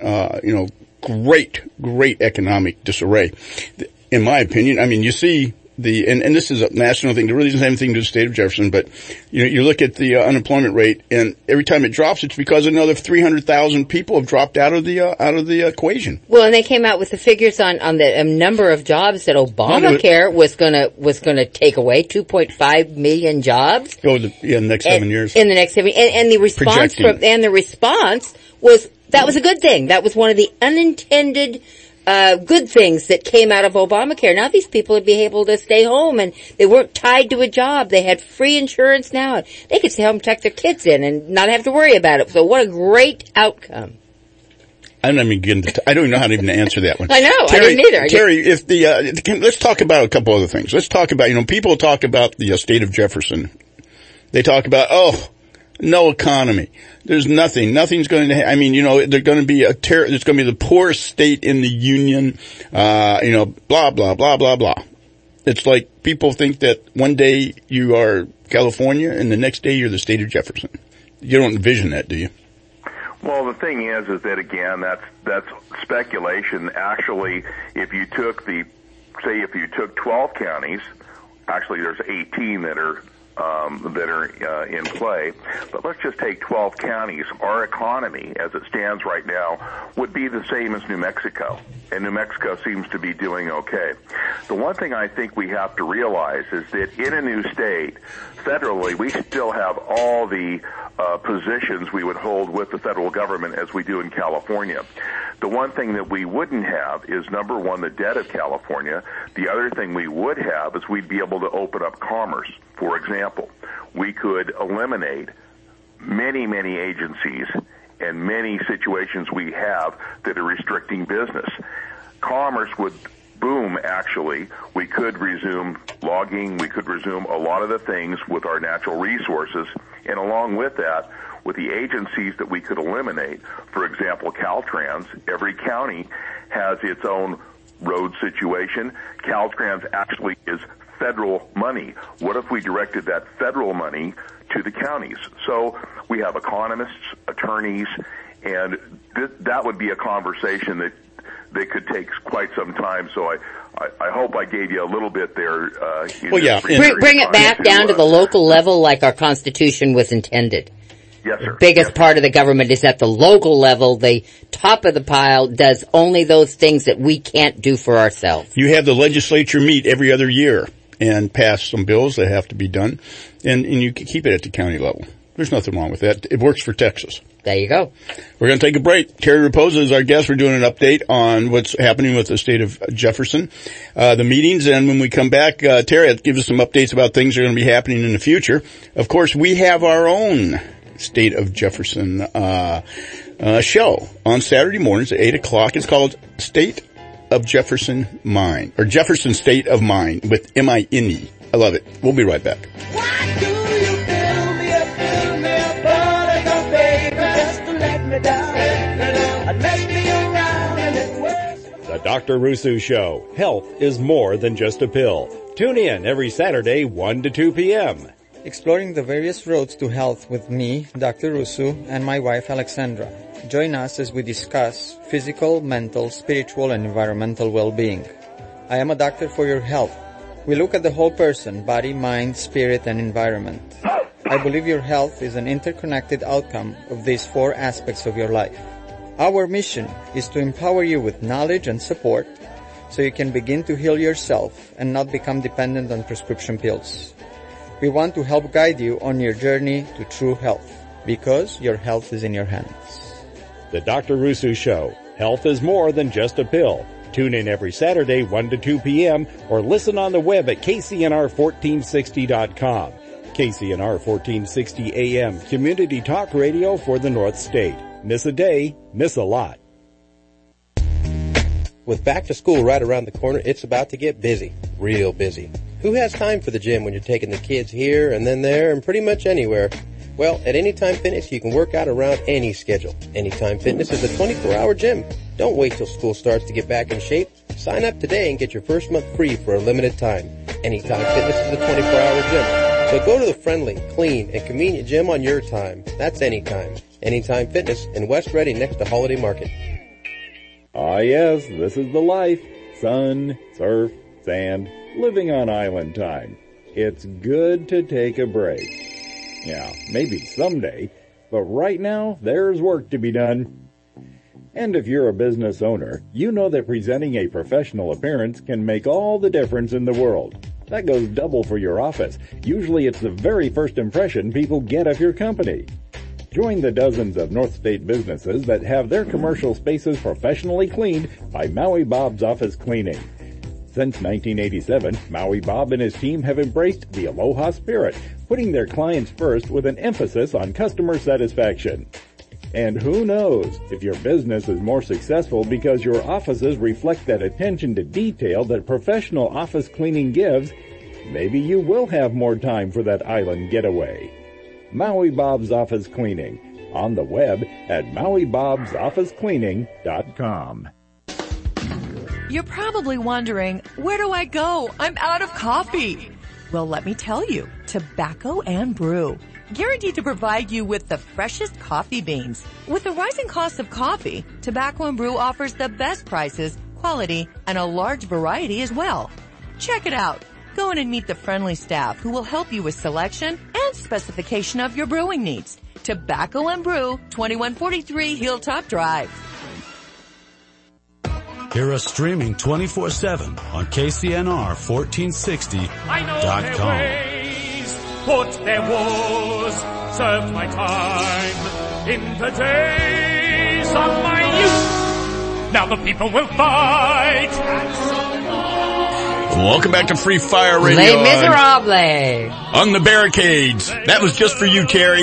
great economic disarray. In my opinion, I mean, you see and this is a national thing. It really doesn't have anything to do with the state of Jefferson, but you look at the unemployment rate, and every time it drops, it's because another 300,000 people have dropped out of the equation. Well, and they came out with the figures on the number of jobs that Obamacare was gonna take away, 2.5 million jobs. Oh, in the next 7 years. In the next 7 years, and the response was that was a good thing. That was one of the unintended good things that came out of Obamacare. Now these people would be able to stay home, and they weren't tied to a job. They had free insurance now. They could stay home and tuck their kids in and not have to worry about it. So what a great outcome. I don't even know how to even answer that one. I know, Terry, I didn't either. Terry, let's talk about a couple other things. Let's talk about, people talk about the state of Jefferson. They talk about, no economy. There's nothing's going to, they're going to be there's going to be the poorest state in the union, blah, blah, blah, blah, blah. It's like people think that one day you are California and the next day you're the state of Jefferson. You don't envision that, do you? Well, the thing is that again, that's speculation. Actually, if you took 12 counties, actually there's 18 that are in play, but let's just take 12 counties. Our economy, as it stands right now, would be the same as New Mexico, and New Mexico seems to be doing okay. The one thing I think we have to realize is that in a new state, federally, we still have all the positions we would hold with the federal government as we do in California. The one thing that we wouldn't have is, number one, the debt of California. The other thing we would have is we'd be able to open up commerce. For example, we could eliminate many, many agencies and many situations we have that are restricting business. Commerce would boom, actually. We could resume logging. We could resume a lot of the things with our natural resources. And along with that, with the agencies that we could eliminate, for example, Caltrans, every county has its own road situation. Caltrans actually is federal money. What if we directed that federal money to the counties? So we have economists, attorneys, and that would be a conversation that could take quite some time. So I hope I gave you a little bit there. Bring it back down to the local level like our Constitution was intended. Yes, sir. The biggest part of the government is at the local level. The top of the pile does only those things that we can't do for ourselves. You have the legislature meet every other year and pass some bills that have to be done, and you can keep it at the county level. There's nothing wrong with that. It works for Texas. There you go. We're going to take a break. Terry Raposa is our guest. We're doing an update on what's happening with the state of Jefferson, the meetings, and when we come back, Terry will give us some updates about things that are going to be happening in the future. Of course, we have our own State of Jefferson show on Saturday mornings at 8 o'clock. It's called State of Jefferson Mind, or Jefferson State of Mind with M-I-N-E. I love it. We'll be right back. The Dr. Rusu Show. Health is more than just a pill. Tune in every Saturday, 1 to 2 p.m. Exploring the various roads to health with me, Dr. Rusu, and my wife, Alexandra. Join us as we discuss physical, mental, spiritual, and environmental well-being. I am a doctor for your health. We look at the whole person, body, mind, spirit, and environment. I believe your health is an interconnected outcome of these 4 aspects of your life. Our mission is to empower you with knowledge and support so you can begin to heal yourself and not become dependent on prescription pills. We want to help guide you on your journey to true health, because your health is in your hands. The Dr. Rusu Show. Health is more than just a pill. Tune in every Saturday, 1 to 2 p.m., or listen on the web at KCNR1460.com. KCNR 1460 AM, community talk radio for the North State. Miss a day, miss a lot. With back to school right around the corner, it's about to get busy. Real busy. Who has time for the gym when you're taking the kids here and then there and pretty much anywhere? Well, at Anytime Fitness, you can work out around any schedule. Anytime Fitness is a 24-hour gym. Don't wait till school starts to get back in shape. Sign up today and get your first month free for a limited time. Anytime Fitness is a 24-hour gym. So go to the friendly, clean, and convenient gym on your time. That's Anytime. Anytime Fitness in West Reading next to Holiday Market. Ah yes, this is the life. Sun, surf, sand, living on island time. It's good to take a break. Yeah, maybe someday, but right now there's work to be done. And if you're a business owner, you know that presenting a professional appearance can make all the difference in the world. That goes double for your office. Usually it's the very first impression people get of your company. Join the dozens of North State businesses that have their commercial spaces professionally cleaned by Maui Bob's Office Cleaning. Since 1987, Maui Bob and his team have embraced the Aloha spirit, putting their clients first with an emphasis on customer satisfaction. And who knows, if your business is more successful because your offices reflect that attention to detail that professional office cleaning gives, maybe you will have more time for that island getaway. Maui Bob's Office Cleaning, on the web at MauiBob'sOfficeCleaning.com. You're probably wondering, where do I go? I'm out of coffee. Well, let me tell you, Tobacco and Brew. Guaranteed to provide you with the freshest coffee beans. With the rising cost of coffee, Tobacco and Brew offers the best prices, quality, and a large variety as well. Check it out. Go in and meet the friendly staff who will help you with selection and specification of your brewing needs. Tobacco and Brew, 2143 Hilltop Drive. Hear us streaming 24/7 on KCNR1460.com. I know their ways, fought their wars, served my time in the days of my youth. Now the people will fight. Welcome back to Free Fire Radio. Les Miserables. On the barricades. That was just for you, Terry.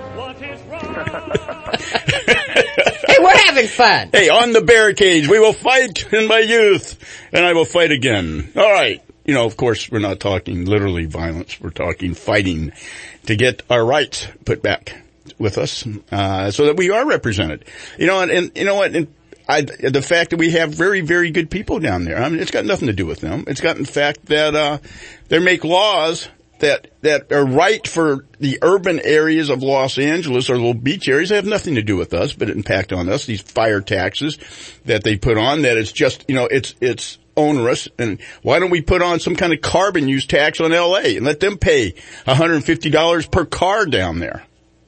Hey, we're having fun. Hey, on the barricades. We will fight in my youth, and I will fight again. All right. You know, of course, we're not talking literally violence. We're talking fighting to get our rights put back with us, so that we are represented. You know, and you know what? And the fact that we have very, very good people down there. I mean, it's got nothing to do with them. It's got the fact that, they make laws that are right for the urban areas of Los Angeles or little beach areas. They have nothing to do with us, but it impact on us. These fire taxes that they put on, that it's just, it's onerous. And why don't we put on some kind of carbon use tax on LA and let them pay $150 per car down there?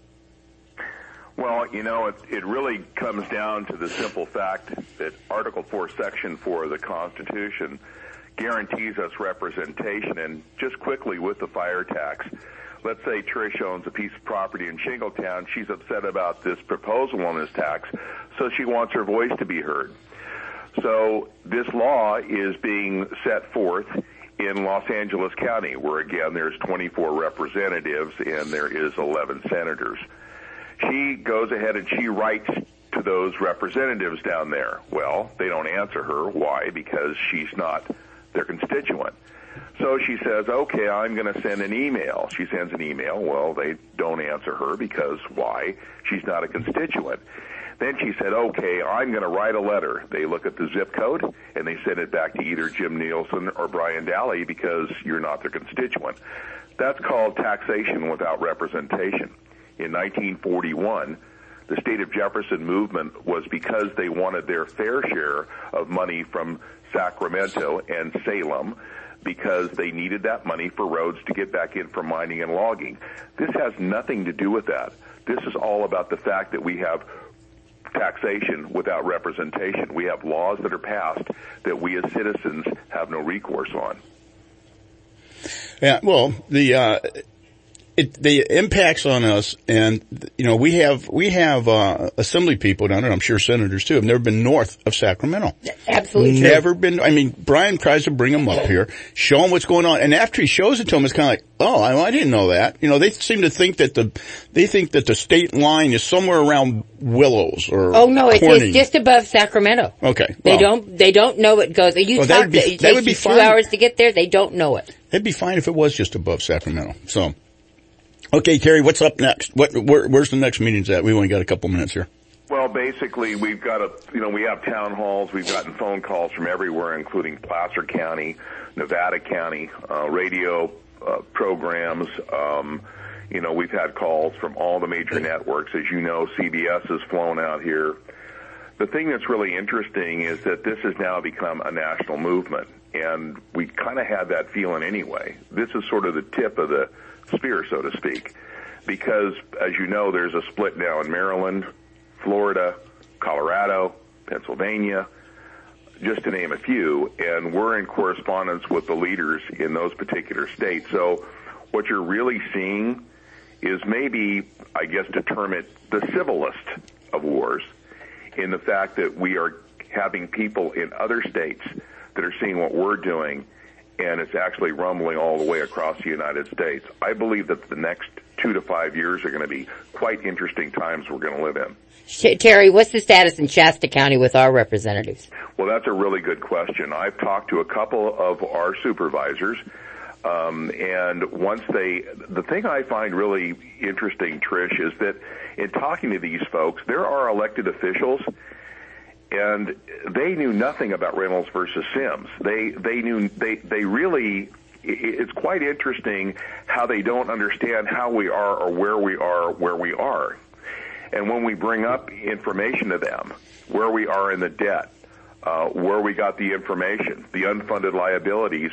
Well, it really comes down to the simple fact that Article 4, Section 4 of the Constitution guarantees us representation. And just quickly with the fire tax, let's say Trish owns a piece of property in Shingletown. She's upset about this proposal on this tax, so she wants her voice to be heard. So this law is being set forth in Los Angeles County, where, again, there's 24 representatives and there is 11 senators. She goes ahead and she writes to those representatives down there. Well, they don't answer her. Why? Because she's not their constituent. So she says, okay, I'm going to send an email. She sends an email. Well, they don't answer her because why? She's not a constituent. Then she said, okay, I'm going to write a letter. They look at the zip code and they send it back to either Jim Nielsen or Brian Daly because you're not their constituent. That's called taxation without representation. In 1941, the state of Jefferson movement was because they wanted their fair share of money from Sacramento and Salem because they needed that money for roads to get back in for mining and logging. This has nothing to do with that. This is all about the fact that we have taxation without representation. We have laws that are passed that we as citizens have no recourse on. Yeah, well, the impacts on us, and we have assembly people down there. I'm sure senators too have never been north of Sacramento. Absolutely, never been. I mean, Brian tries to bring them up here, show them what's going on, and after he shows it to them, it's kind of like, oh, I didn't know that. They seem to think that the state line is somewhere around Willows or oh no, Corning. It's just above Sacramento. Okay, they don't know it goes. It takes you 2 hours to get there. They don't know it. It'd be fine if it was just above Sacramento. So. Okay, Terry, what's up next? Where's the next meetings at? We've only got a couple minutes here. Well, basically, we've got we have town halls. We've gotten phone calls from everywhere, including Placer County, Nevada County, radio programs. We've had calls from all the major networks. As you know, CBS has flown out here. The thing that's really interesting is that this has now become a national movement, and we kind of had that feeling anyway. This is sort of the tip of the spear, so to speak, because, as you know, there's a split now in Maryland, Florida, Colorado, Pennsylvania, just to name a few, and we're in correspondence with the leaders in those particular states. So what you're really seeing is maybe, I guess, to term it the civilist of wars, in the fact that we are having people in other states that are seeing what we're doing, and it's actually rumbling all the way across the United States. I believe that the next 2 to 5 years are going to be quite interesting times we're going to live in. Terry, what's the status in Shasta County with our representatives? Well, that's a really good question. I've talked to a couple of our supervisors, and the thing I find really interesting, Trish, is that in talking to these folks, there are elected officials, and they knew nothing about Reynolds versus Sims. They really, it's quite interesting how they don't understand how we are or where we are. And when we bring up information to them, where we are in the debt, where we got the information, the unfunded liabilities,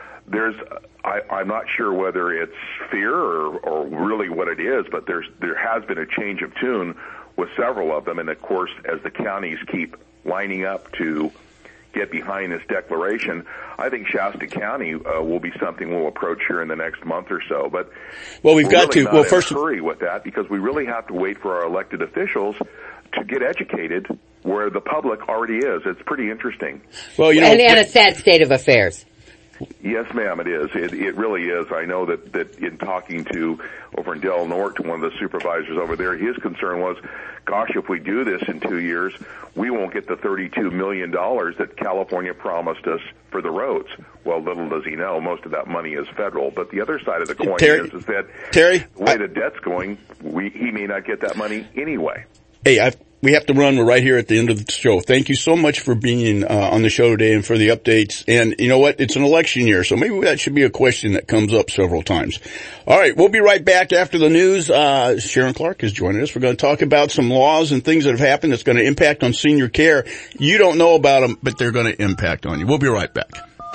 I'm not sure whether it's fear or really what it is, but there has been a change of tune with several of them, and of course, as the counties keep lining up to get behind this declaration, I think Shasta County will be something we'll approach here in the next month or so. But we've got really to. Well, first, hurry with that because we really have to wait for our elected officials to get educated where the public already is. It's pretty interesting. Well, and a sad state of affairs. Yes, ma'am, it is. It really is. I know that in talking to over in Del Norte, to one of the supervisors over there, his concern was, gosh, if we do this in 2 years, we won't get the $32 million that California promised us for the roads. Well, little does he know, most of that money is federal. But the other side of the coin is that Terry, the way the debt's going, he may not get that money anyway. Hey, we have to run. We're right here at the end of the show. Thank you so much for being on the show today and for the updates. And you know what? It's an election year, so maybe that should be a question that comes up several times. All right, we'll be right back after the news. Sharon Clark is joining us. We're going to talk about some laws and things that have happened that's going to impact on senior care. You don't know about them, but they're going to impact on you. We'll be right back.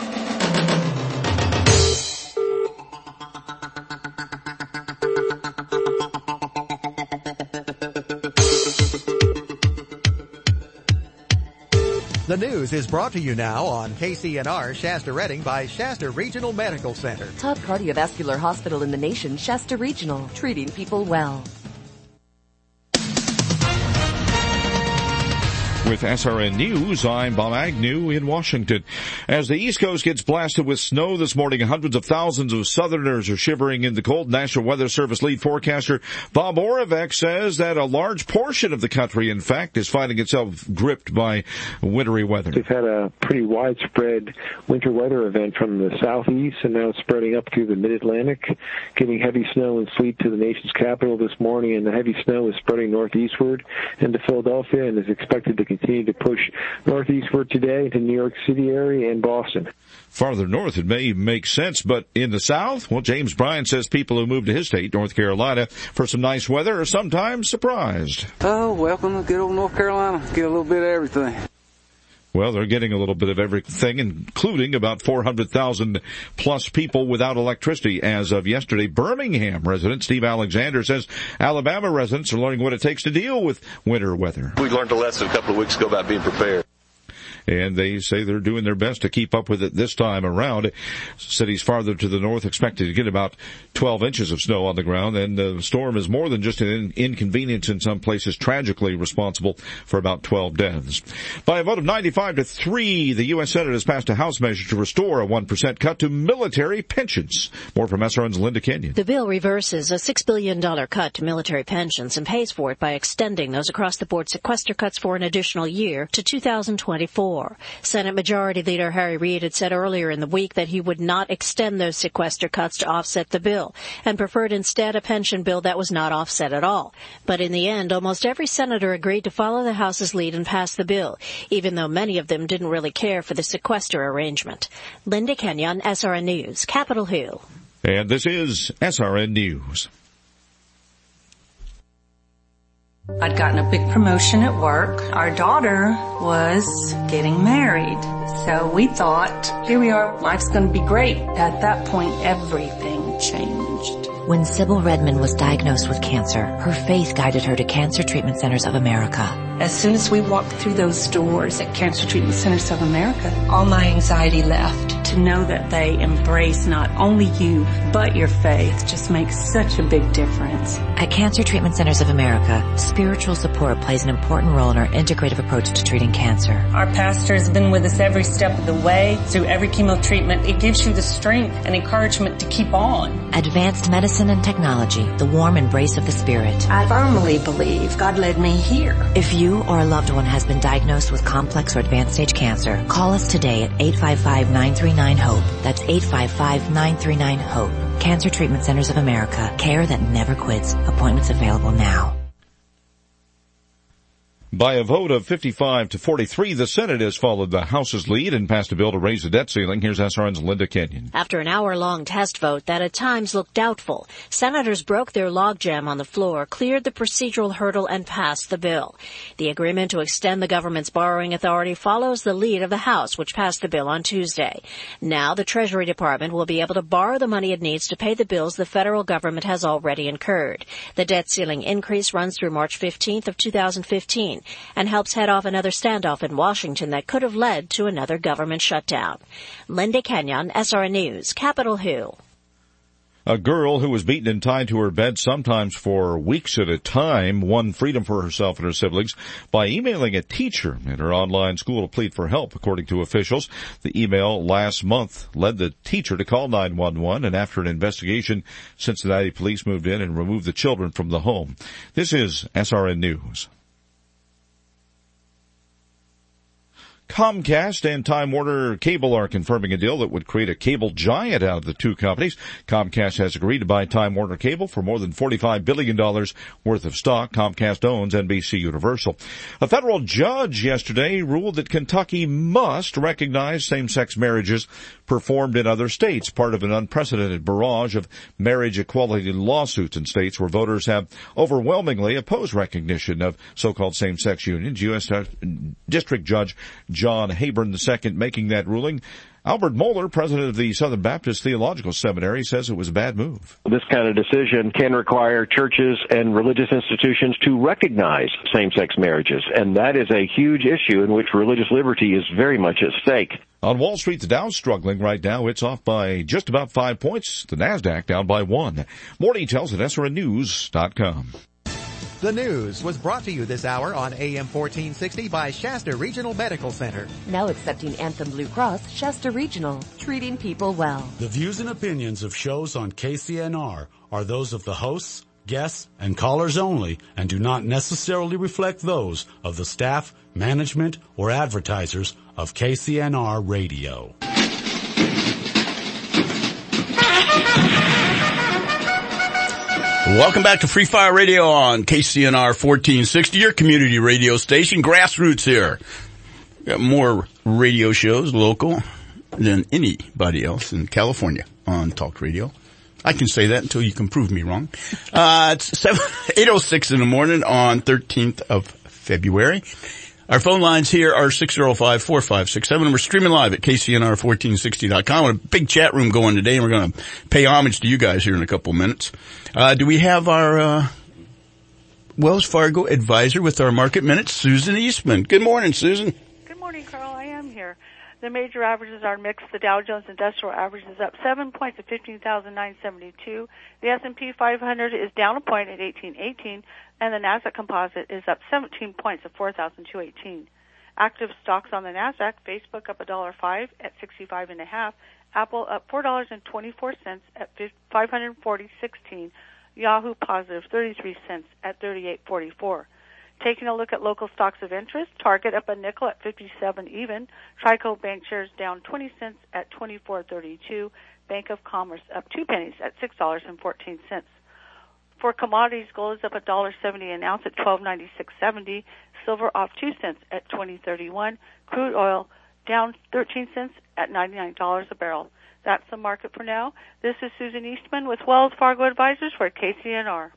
The news is brought to you now on KCNR Shasta Redding by Shasta Regional Medical Center. Top cardiovascular hospital in the nation, Shasta Regional, treating people well. With SRN News, I'm Bob Agnew in Washington. As the East Coast gets blasted with snow this morning, hundreds of thousands of Southerners are shivering in the cold. National Weather Service lead forecaster Bob Oravec says that a large portion of the country, in fact, is finding itself gripped by wintry weather. We've had a pretty widespread winter weather event from the southeast, and now it's spreading up through the mid-Atlantic, giving heavy snow and sleet to the nation's capital this morning, and the heavy snow is spreading northeastward into Philadelphia and is expected to continue to push northeastward today into New York City area and Boston. Farther north, it may make sense, but in the south, well, James Bryan says people who move to his state, North Carolina, for some nice weather are sometimes surprised. Oh, welcome to good old North Carolina. Get a little bit of everything. Well, they're getting a little bit of everything, including about 400,000 plus people without electricity as of yesterday. Birmingham resident Steve Alexander says Alabama residents are learning what it takes to deal with winter weather. We learned a lesson a couple of weeks ago about being prepared. And they say they're doing their best to keep up with it this time around. Cities farther to the north expected to get about 12 inches of snow on the ground, and the storm is more than just an inconvenience in some places, tragically responsible for about 12 deaths. By a vote of 95-3, the U.S. Senate has passed a House measure to restore a 1% cut to military pensions. More from SRN's Linda Kenyon. The bill reverses a $6 billion cut to military pensions and pays for it by extending those across-the-board sequester cuts for an additional year to 2024. Senate Majority Leader Harry Reid had said earlier in the week that he would not extend those sequester cuts to offset the bill and preferred instead a pension bill that was not offset at all. But in the end, almost every senator agreed to follow the House's lead and pass the bill, even though many of them didn't really care for the sequester arrangement. Linda Kenyon, SRN News, Capitol Hill. And this is SRN News. I'd gotten a big promotion at work. Our daughter was getting married. So we thought, here we are, life's going to be great. At that point, everything changed. When Sybil Redmond was diagnosed with cancer, her faith guided her to Cancer Treatment Centers of America. As soon as we walked through those doors at Cancer Treatment Centers of America, all my anxiety left. To know that they embrace not only you, but your faith just makes such a big difference. At Cancer Treatment Centers of America, spiritual support plays an important role in our integrative approach to treating cancer. Our pastor has been with us every step of the way, through every chemo treatment. It gives you the strength and encouragement to keep on. Advanced medicine and technology, the warm embrace of the Spirit. I firmly believe God led me here. If you or a loved one has been diagnosed with complex or advanced stage cancer, call us today at 855-939-HOPE. That's 855-939-HOPE. Cancer Treatment Centers of America. Care that never quits. Appointments available now. By a vote of 55-43, the Senate has followed the House's lead and passed a bill to raise the debt ceiling. Here's SRN's Linda Kenyon. After an hour-long test vote that at times looked doubtful, senators broke their logjam on the floor, cleared the procedural hurdle, and passed the bill. The agreement to extend the government's borrowing authority follows the lead of the House, which passed the bill on Tuesday. Now the Treasury Department will be able to borrow the money it needs to pay the bills the federal government has already incurred. The debt ceiling increase runs through March 15th of 2015. And helps head off another standoff in Washington that could have led to another government shutdown. Linda Kenyon, SRN News, Capitol Hill. A girl who was beaten and tied to her bed, sometimes for weeks at a time, won freedom for herself and her siblings by emailing a teacher in her online school to plead for help, according to officials. The email last month led the teacher to call 911, and after an investigation, Cincinnati police moved in and removed the children from the home. This is SRN News. Comcast and Time Warner Cable are confirming a deal that would create a cable giant out of the two companies. Comcast has agreed to buy Time Warner Cable for more than $45 billion worth of stock. Comcast owns NBC Universal. A federal judge yesterday ruled that Kentucky must recognize same-sex marriages performed in other states, part of an unprecedented barrage of marriage equality lawsuits in states where voters have overwhelmingly opposed recognition of so-called same-sex unions. U.S. District Judge John Hayburn II making that ruling. Albert Mohler, president of the Southern Baptist Theological Seminary, says it was a bad move. This kind of decision can require churches and religious institutions to recognize same-sex marriages, and that is a huge issue in which religious liberty is very much at stake. On Wall Street, the Dow's struggling right now. It's off by just about 5 points. The NASDAQ down by 1. More details at SRNnews.com. The news was brought to you this hour on AM 1460 by Shasta Regional Medical Center. Now accepting Anthem Blue Cross, Shasta Regional, treating people well. The views and opinions of shows on KCNR are those of the hosts, guests, and callers only and do not necessarily reflect those of the staff, management, or advertisers of KCNR Radio. Welcome back to Free Fire Radio on KCNR 1460, your community radio station. Grassroots here. Got more radio shows local than anybody else in California on talk radio. I can say that until you can prove me wrong. It's 8:06 in the morning on 13th of February. Our phone lines here are 605-4567, and we're streaming live at KCNR1460.com. We have a big chat room going today, and we're going to pay homage to you guys here in a couple of minutes. Do we have our Wells Fargo advisor with our market minutes, Susan Eastman? Good morning, Susan. Good morning, Carl. I am here. The major averages are mixed. The Dow Jones Industrial Average is up 7 points at 15,972. The S&P 500 is down a point at 1818. And the Nasdaq Composite is up 17 points at 4,218. Active stocks on the Nasdaq: Facebook up $1.05 at 65.5. Apple up $4.24 at 540.16. Yahoo positive 33 cents at 38.44. Taking a look at local stocks of interest: Target up a nickel at 57 even. Trico Bank shares down 20 cents at 24.32. Bank of Commerce up 2 pennies at $6.14. For commodities, gold is up $1.70 an ounce at $12.96.70. Silver off 2 cents at $20.31. Crude oil down 13 cents at $99 a barrel. That's the market for now. This is Susan Eastman with Wells Fargo Advisors for KCNR.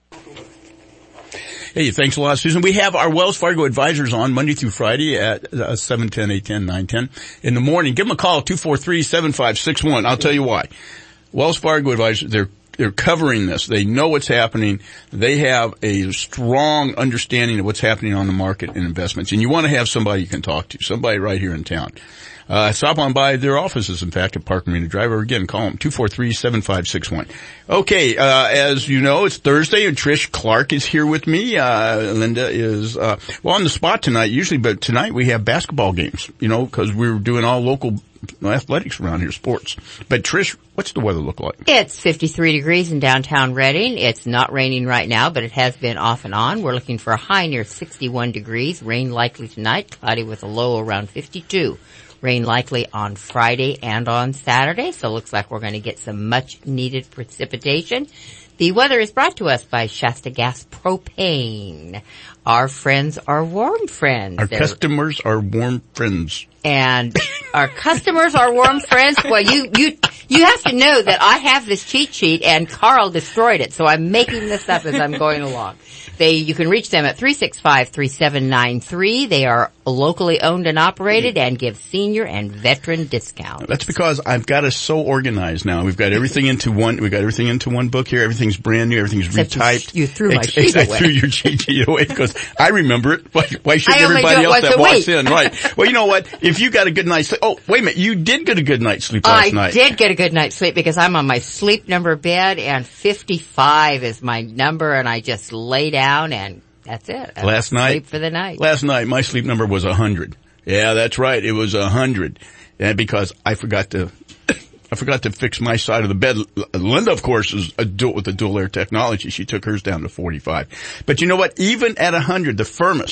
Hey, thanks a lot, Susan. We have our Wells Fargo advisors on Monday through Friday at 7:10, 8:10, 9:10 in the morning. Give them a call, 243-7561. I'll tell you why. Wells Fargo advisors, they're covering this. They know what's happening. They have a strong understanding of what's happening on the market and investments. And you want to have somebody you can talk to, somebody right here in town. Stop on by their offices, in fact, at Park Marina Drive, or again, call them, 243-7561. Okay, as you know, it's Thursday, and Trish Clark is here with me. Linda is, on the spot tonight, usually, but tonight we have basketball games, because we're doing all local athletics around here, sports. But Trish, what's the weather look like? It's 53 degrees in downtown Redding. It's not raining right now, but it has been off and on. We're looking for a high near 61 degrees. Rain likely tonight, cloudy with a low around 52. Rain likely on Friday and on Saturday, so it looks like we're going to get some much-needed precipitation. The weather is brought to us by Shasta Gas Propane. Our friends are warm friends. Our customers are warm friends. And our customers are warm friends. Well, you have to know that I have this cheat sheet and Carl destroyed it, so I'm making this up as I'm going along. You can reach them at 365-3793. They are locally owned and operated and give senior and veteran discounts. That's because I've got us so organized now. We've got everything into one book here. Everything's brand new. Everything's retyped. You threw my sheet away. I threw your cheat sheet away because I remember it. Why should everybody else that walks in? Right. Well, you know what? If you got a good night's sleep. Oh, wait a minute. You did get a good night's sleep last night. I did get a good night's sleep because I'm on my sleep number bed and 55 is my number and I just lay down and that's it. Last night? Sleep for the night. Last night, my sleep number was 100. Yeah, that's right. It was 100. And because I forgot to fix my side of the bed. Linda, of course, is with the dual air technology. She took hers down to 45. But you know what? Even at 100, the firmest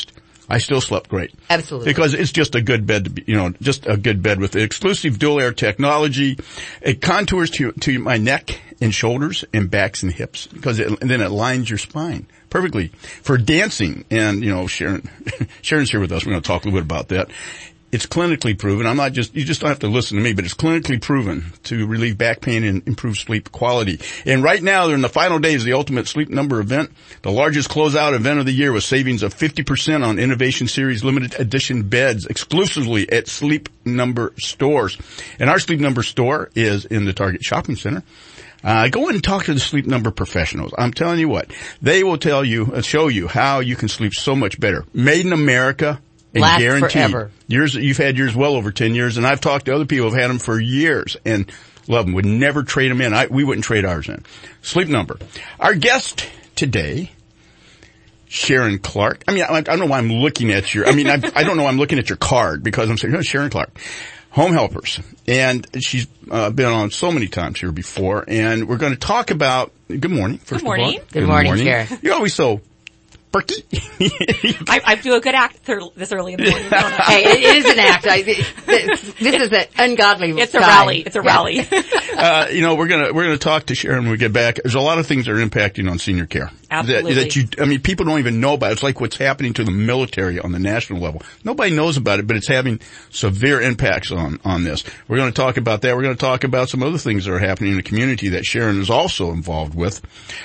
I still slept great. Absolutely. Because it's just a good bed to be, just a good bed with the exclusive dual air technology. It contours to my neck and shoulders and backs and hips and then it lines your spine perfectly for dancing. And, Sharon's here with us. We're going to talk a little bit about that. It's clinically proven. You just don't have to listen to me, but it's clinically proven to relieve back pain and improve sleep quality. And right now, they're in the final days of the Ultimate Sleep Number event, the largest closeout event of the year with savings of 50% on Innovation Series limited edition beds exclusively at Sleep Number stores. And our Sleep Number store is in the Target Shopping Center. Go in and talk to the Sleep Number professionals. I'm telling you what, they will show you how you can sleep so much better. Made in America. And last guaranteed. Forever. You've had yours well over 10 years, and I've talked to other people who've had them for years and love them. Would never trade them in. We wouldn't trade ours in. Sleep Number. Our guest today, Sharon Clark. I don't know why I'm looking at I don't know why I'm looking at your card because I'm saying, Sharon Clark. Home Helpers. And she's been on so many times here before, and we're going to talk about, good morning, first of all. Good morning, Sharon. You're always so perky. I do a good act this early in the morning. Don't I? Hey, it is an act. This is an ungodly It's time. a rally. It's a rally. We're gonna talk to Sharon when we get back. There's a lot of things that are impacting on senior care. Absolutely. People don't even know about it. It's like what's happening to the military on the national level. Nobody knows about it, but it's having severe impacts on this. We're going to talk about that. We're going to talk about some other things that are happening in the community that Sharon is also involved with.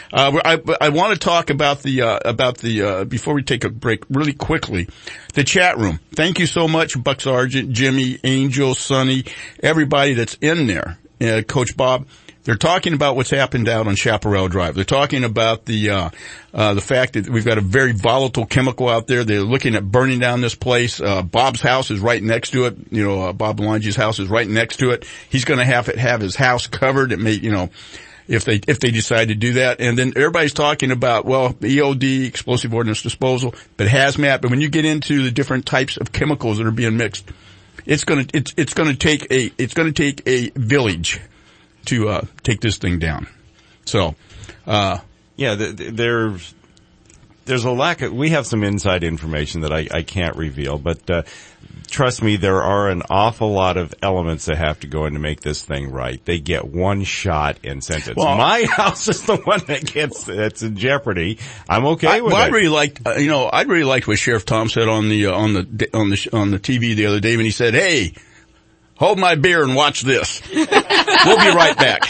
I want to talk about before we take a break really quickly, the chat room. Thank you so much, Buck Sargent, Jimmy, Angel, Sonny, everybody that's in there. Coach Bob. They're talking about what's happened out on Chaparral Drive. They're talking about the fact that we've got a very volatile chemical out there. They're looking at burning down this place. Bob's house is right next to it. Bob Belange's house is right next to it. He's going to have his house covered. It may, if they decide to do that. And then everybody's talking about, EOD, explosive ordnance disposal, but hazmat. But when you get into the different types of chemicals that are being mixed, it's going to take a village to take this thing down. So, there's a lack of. We have some inside information that I can't reveal, but trust me, there are an awful lot of elements that have to go in to make this thing right. They get one shot in sentence. Well, my house is the one that's in jeopardy. I'm okay with it. I'd really liked what Sheriff Tom said on the TV the other day when he said, "Hey, hold my beer and watch this." We'll be right back.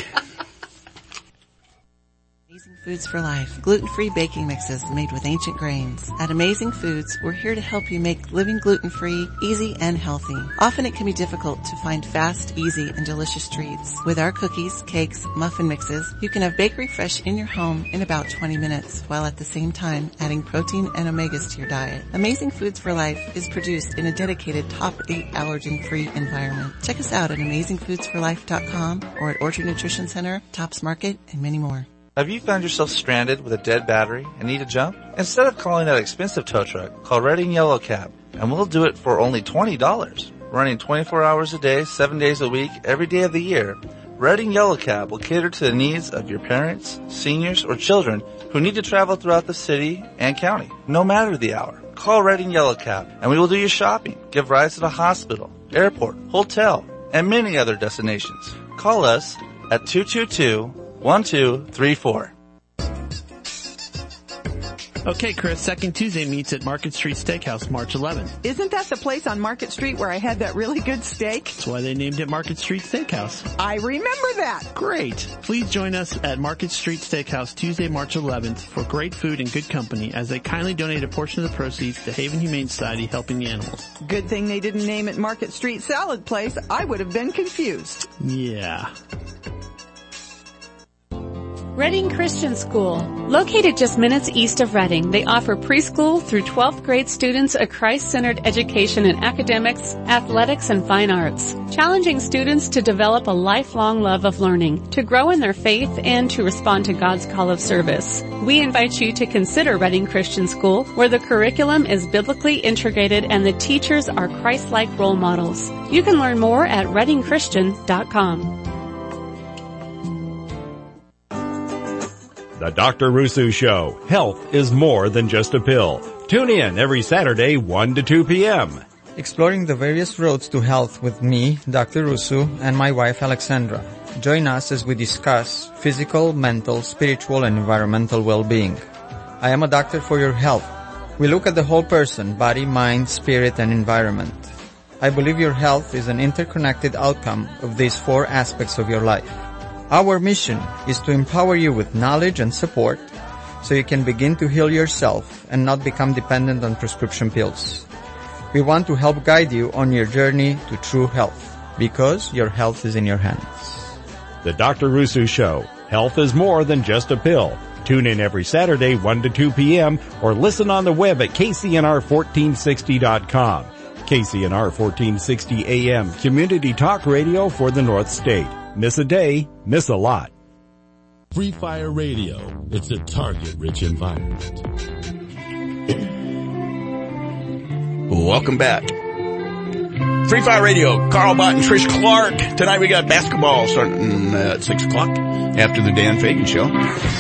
Amazing Foods for Life. Gluten-free baking mixes made with ancient grains. At Amazing Foods, we're here to help you make living gluten-free easy and healthy. Often it can be difficult to find fast, easy, and delicious treats. With our cookies, cakes, muffin mixes, you can have bakery fresh in your home in about 20 minutes, while at the same time adding protein and omegas to your diet. Amazing Foods for Life is produced in a dedicated top 8 allergen-free environment. Check us out at AmazingFoodsForLife.com or at Orchard Nutrition Center, Tops Market, and many more. Have you found yourself stranded with a dead battery and need a jump? Instead of calling that expensive tow truck, call Redding Yellow Cab, and we'll do it for only $20. Running 24 hours a day, 7 days a week, every day of the year, Redding Yellow Cab will cater to the needs of your parents, seniors, or children who need to travel throughout the city and county, no matter the hour. Call Redding Yellow Cab, and we will do your shopping, give rides to the hospital, airport, hotel, and many other destinations. Call us at 222-1234. Okay, Chris, Second Tuesday meets at Market Street Steakhouse March 11th. Isn't that the place on Market Street where I had that really good steak? That's why they named it Market Street Steakhouse. I remember that. Great. Please join us at Market Street Steakhouse Tuesday, March 11th for great food and good company as they kindly donate a portion of the proceeds to Haven Humane Society helping the animals. Good thing they didn't name it Market Street Salad Place. I would have been confused. Yeah. Redding Christian School. Located just minutes east of Redding, they offer preschool through 12th grade students a Christ-centered education in academics, athletics, and fine arts, challenging students to develop a lifelong love of learning, to grow in their faith, and to respond to God's call of service. We invite you to consider Redding Christian School, where the curriculum is biblically integrated and the teachers are Christ-like role models. You can learn more at reddingchristian.com. The Dr. Rusu Show. Health is more than just a pill. Tune in every Saturday, 1 to 2 p.m. Exploring the various roads to health with me, Dr. Rusu, and my wife, Alexandra. Join us as we discuss physical, mental, spiritual, and environmental well-being. I am a doctor for your health. We look at the whole person, body, mind, spirit, and environment. I believe your health is an interconnected outcome of these 4 aspects of your life. Our mission is to empower you with knowledge and support so you can begin to heal yourself and not become dependent on prescription pills. We want to help guide you on your journey to true health, because your health is in your hands. The Dr. Rusu Show. Health is more than just a pill. Tune in every Saturday, 1 to 2 p.m. or listen on the web at kcnr1460.com. KCNR 1460 AM, community talk radio for the North State. Miss a day, miss a lot. Free Fire Radio. It's a target-rich environment. Welcome back. Free Fire Radio, Carl Bott and Trish Clark. Tonight we got basketball starting at 6 o'clock after the Dan Fagan Show.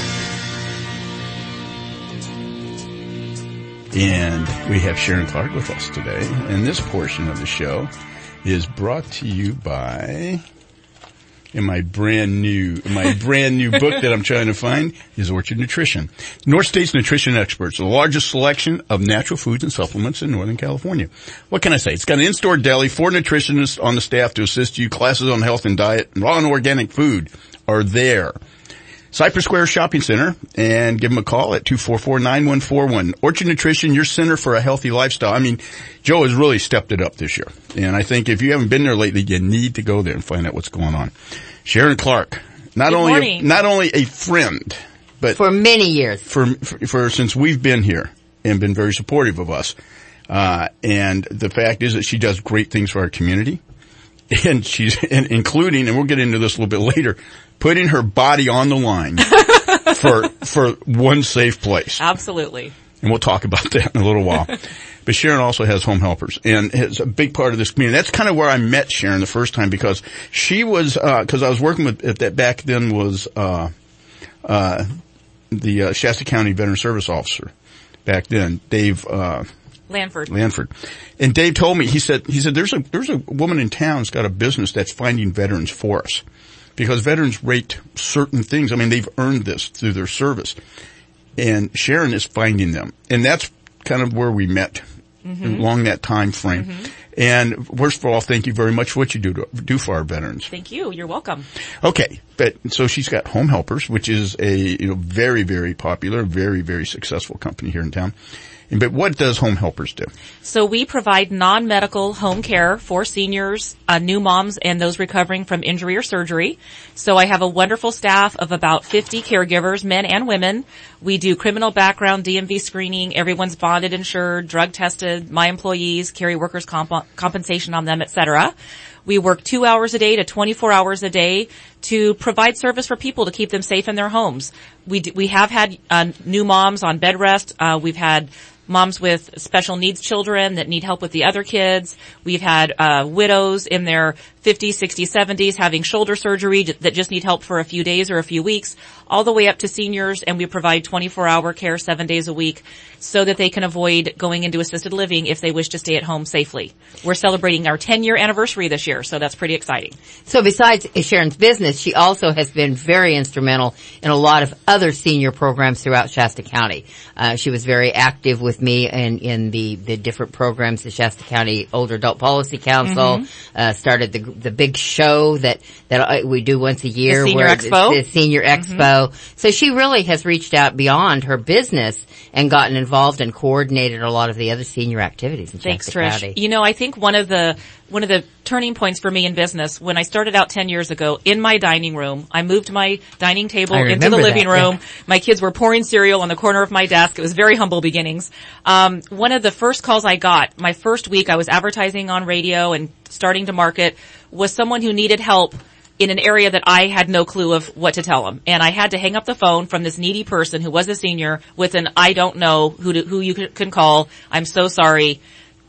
And we have Sharon Clark with us today. And this portion of the show is brought to you by... my brand new book that I'm trying to find is Orchard Nutrition. North State's nutrition experts, the largest selection of natural foods and supplements in Northern California. What can I say? It's got an in-store deli, 4 nutritionists on the staff to assist you, classes on health and diet, and raw and organic food are there. Cypress Square Shopping Center, and give them a call at 244-9141. Orchard Nutrition, your center for a healthy lifestyle. I mean, Joe has really stepped it up this year. And I think if you haven't been there lately, you need to go there and find out what's going on. Sharon Clark, not only a friend, but for many years. For since we've been here and been very supportive of us. And the fact is that she does great things for our community. And she's including, and we'll get into this a little bit later, putting her body on the line for one safe place. Absolutely. And we'll talk about that in a little while. But Sharon also has home helpers and is a big part of this community. That's kind of where I met Sharon the first time, because she was, cause I was working with, that back then was, the Shasta County Veteran Service Officer back then, Dave, Lanford. And Dave told me, he said, there's a woman in town who's got a business that's finding veterans for us. Because veterans rate certain things. I mean, they've earned this through their service. And Sharon is finding them. And that's kind of where we met along that time frame. Mm-hmm. And first of all, thank you very much for what you do for our veterans. Thank you. You're welcome. Okay. So she's got Home Helpers, which is a, very, very popular, very, very successful company here in town. But what does Home Helpers do? So we provide non-medical home care for seniors, new moms, and those recovering from injury or surgery. So I have a wonderful staff of about 50 caregivers, men and women. We do criminal background, DMV screening. Everyone's bonded, insured, drug tested. My employees carry workers' compensation on them, etc. We work 2 hours a day to 24 hours a day to provide service for people to keep them safe in their homes. We have had new moms on bed rest. We've had moms with special needs children that need help with the other kids. We've had widows in their 50s, 60s, 70s having shoulder surgery that just need help for a few days or a few weeks, all the way up to seniors, and we provide 24-hour care 7 days a week so that they can avoid going into assisted living if they wish to stay at home safely. We're celebrating our 10-year anniversary this year, so that's pretty exciting. So besides Sharon's business, she also has been very instrumental in a lot of other senior programs throughout Shasta County. She was very active with me in the different programs, the Shasta County Older Adult Policy Council, started the big show that we do once a year. The Senior Expo. The Senior Expo. So she really has reached out beyond her business and gotten involved and coordinated a lot of the other senior activities in Thanks, Shasta Trish. County. I think one of the turning points for me in business, when I started out 10 years ago in my dining room, I moved my dining table into the living room. Yeah. My kids were pouring cereal on the corner of my desk. It was very humble beginnings. One of the first calls I got, my first week I was advertising on radio and starting to market, was someone who needed help in an area that I had no clue of what to tell them. And I had to hang up the phone from this needy person who was a senior with an I don't know who you can call. I'm so sorry.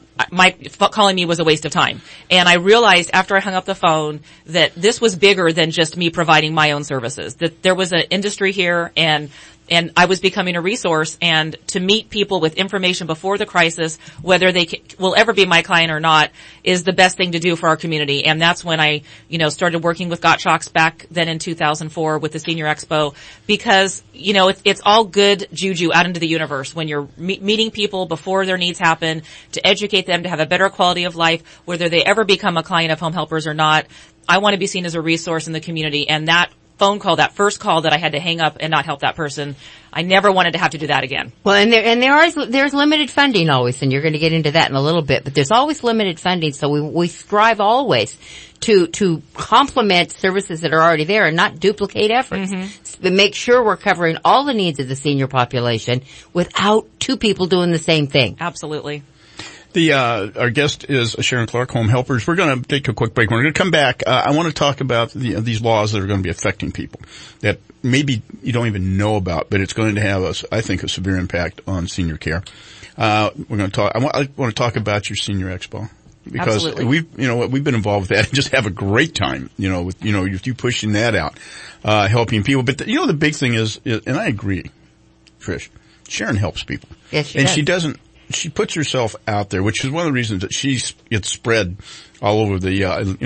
Calling me was a waste of time. And I realized after I hung up the phone that this was bigger than just me providing my own services, that there was an industry here and And I was becoming a resource, and to meet people with information before the crisis, whether they will ever be my client or not, is the best thing to do for our community. And that's when I, started working with Gottschalk's back then in 2004 with the Senior Expo, because, it's all good juju out into the universe when you're meeting people before their needs happen, to educate them to have a better quality of life, whether they ever become a client of Home Helpers or not. I want to be seen as a resource in the community, and that phone call, that first call that I had to hang up and not help that person, I never wanted to have to do that again. Well, there's limited funding always, and you're going to get into that in a little bit, but there's always limited funding, so we strive always to complement services that are already there and not duplicate efforts. But make sure we're covering all the needs of the senior population without two people doing the same thing. Absolutely. Our guest is Sharon Clark, Home Helpers. We're going to take a quick break. We're going to come back. I want to talk about these laws that are going to be affecting people that maybe you don't even know about, but it's going to have I think, a severe impact on senior care. We're going to talk. I want to talk about your Senior Expo, because we've been involved with that and just have a great time. With you pushing that out, helping people. But the big thing is, and I agree, Trish, Sharon helps people. Yes, she does. She puts herself out there, which is one of the reasons that gets spread all over the,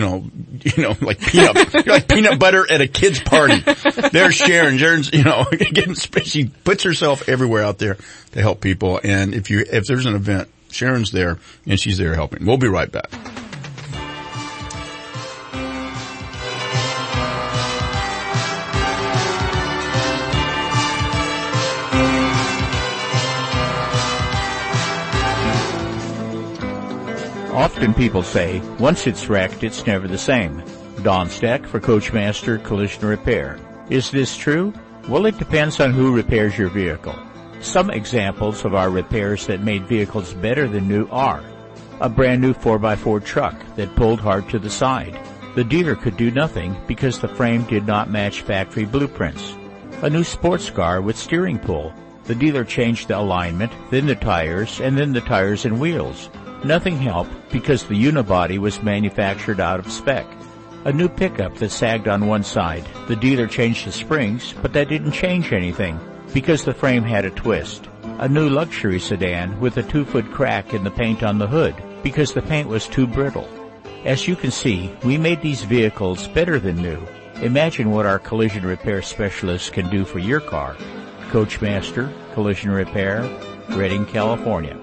like peanut butter at a kid's party. There's Sharon. Sharon's, she puts herself everywhere out there to help people. And if there's an event, Sharon's there and she's there helping. We'll be right back. Often people say, once it's wrecked, it's never the same. Don Steck for Coachmaster Collision Repair. Is this true? Well, it depends on who repairs your vehicle. Some examples of our repairs that made vehicles better than new are: a brand new 4x4 truck that pulled hard to the side. The dealer could do nothing because the frame did not match factory blueprints. A new sports car with steering pull. The dealer changed the alignment, then the tires, and then the tires and wheels. Nothing helped because the unibody was manufactured out of spec. A new pickup that sagged on one side. The dealer changed the springs, but that didn't change anything because the frame had a twist. A new luxury sedan with a 2-foot crack in the paint on the hood because the paint was too brittle. As you can see, we made these vehicles better than new. Imagine what our collision repair specialists can do for your car. Coachmaster Collision Repair, Redding, California.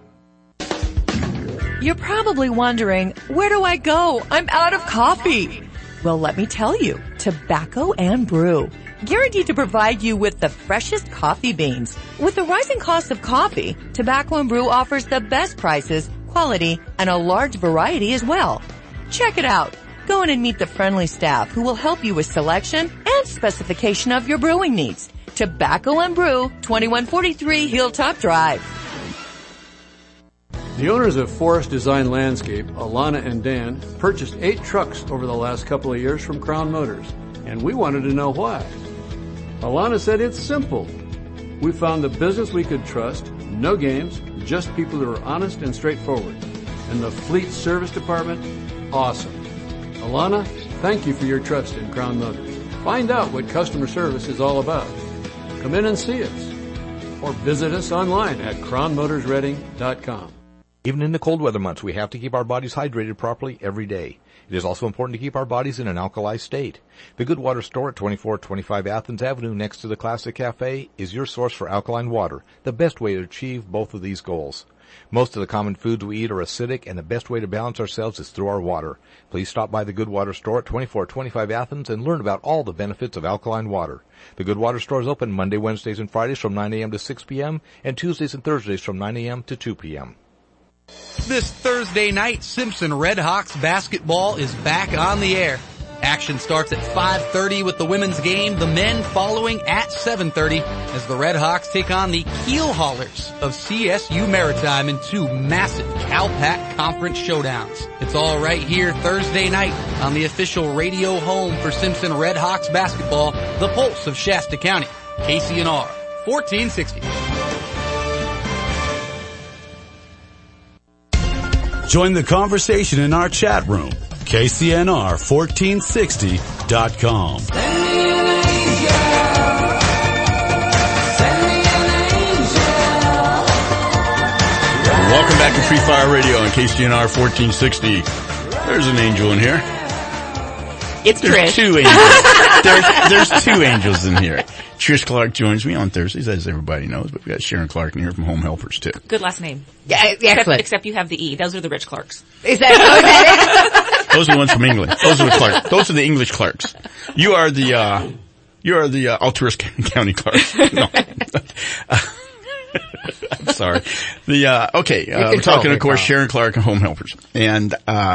You're probably wondering, where do I go? I'm out of coffee. Well, let me tell you, Tobacco and Brew. Guaranteed to provide you with the freshest coffee beans. With the rising cost of coffee, Tobacco and Brew offers the best prices, quality, and a large variety as well. Check it out. Go in and meet the friendly staff who will help you with selection and specification of your brewing needs. Tobacco and Brew, 2143 Hilltop Drive. The owners of Forest Design Landscape, Alana and Dan, purchased 8 trucks over the last couple of years from Crown Motors, and we wanted to know why. Alana said it's simple. We found the business we could trust, no games, just people who are honest and straightforward. And the fleet service department, awesome. Alana, thank you for your trust in Crown Motors. Find out what customer service is all about. Come in and see us, or visit us online at crownmotorsredding.com. Even in the cold weather months, we have to keep our bodies hydrated properly every day. It is also important to keep our bodies in an alkali state. The Good Water Store at 2425 Athens Avenue next to the Classic Cafe is your source for alkaline water, the best way to achieve both of these goals. Most of the common foods we eat are acidic, and the best way to balance ourselves is through our water. Please stop by the Good Water Store at 2425 Athens and learn about all the benefits of alkaline water. The Good Water Store is open Monday, Wednesdays, and Fridays from 9 a.m. to 6 p.m. and Tuesdays and Thursdays from 9 a.m. to 2 p.m. This Thursday night, Simpson Redhawks basketball is back on the air. Action starts at 5:30 with the women's game, the men following at 7:30 as the Redhawks take on the Keel Haulers of CSU Maritime in 2 massive CalPAC conference showdowns. It's all right here Thursday night on the official radio home for Simpson Redhawks basketball, the pulse of Shasta County, KCNR 1460. Join the conversation in our chat room, KCNR1460.com. Welcome back to Free Fire Radio on KCNR 1460. There's an angel in here. It's There's Trish. two angels. There's two angels in here. Trish Clark joins me on Thursdays, as everybody knows, but we got Sharon Clark in here from Home Helpers too. Good last name. Yeah, excellent. Except you have the E. Those are the rich Clarks. Is that it? Those are the ones from England. Those are the Clark. Those are the English Clarks. You are the Alturas County Clarks. No. I'm sorry. We're talking, of course, Sharon Clark and Home Helpers. And,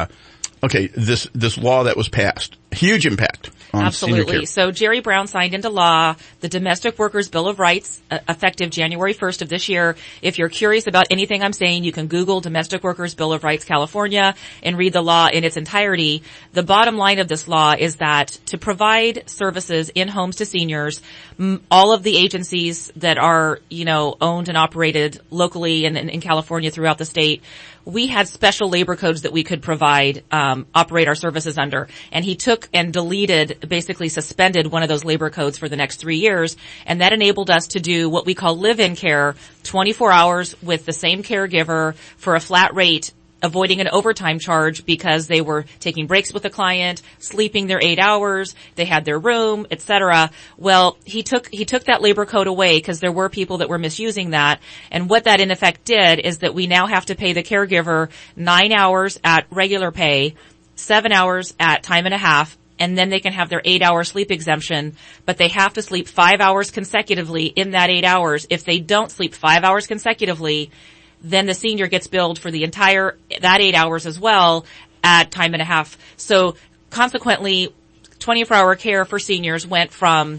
this law that was passed, huge impact on senior care. Absolutely. So Jerry Brown signed into law the Domestic Workers Bill of Rights, effective January 1st of this year. If you're curious about anything I'm saying, you can Google Domestic Workers Bill of Rights California and read the law in its entirety. The bottom line of this law is that to provide services in homes to seniors, all of the agencies that are, owned and operated locally and in California throughout the state, we had special labor codes that we could provide, operate our services under. And he took and basically suspended one of those labor codes for the next 3 years. And that enabled us to do what we call live-in care, 24 hours with the same caregiver for a flat rate, avoiding an overtime charge because they were taking breaks with the client, sleeping their 8 hours, they had their room, etc. Well, he took that labor code away because there were people that were misusing that. And what that in effect did is that we now have to pay the caregiver 9 hours at regular pay, 7 hours at time and a half, and then they can have their 8-hour sleep exemption, but they have to sleep 5 hours consecutively in that 8 hours. If they don't sleep 5 hours consecutively, then the senior gets billed for that 8 hours as well at time and a half. So consequently, 24-hour care for seniors went from,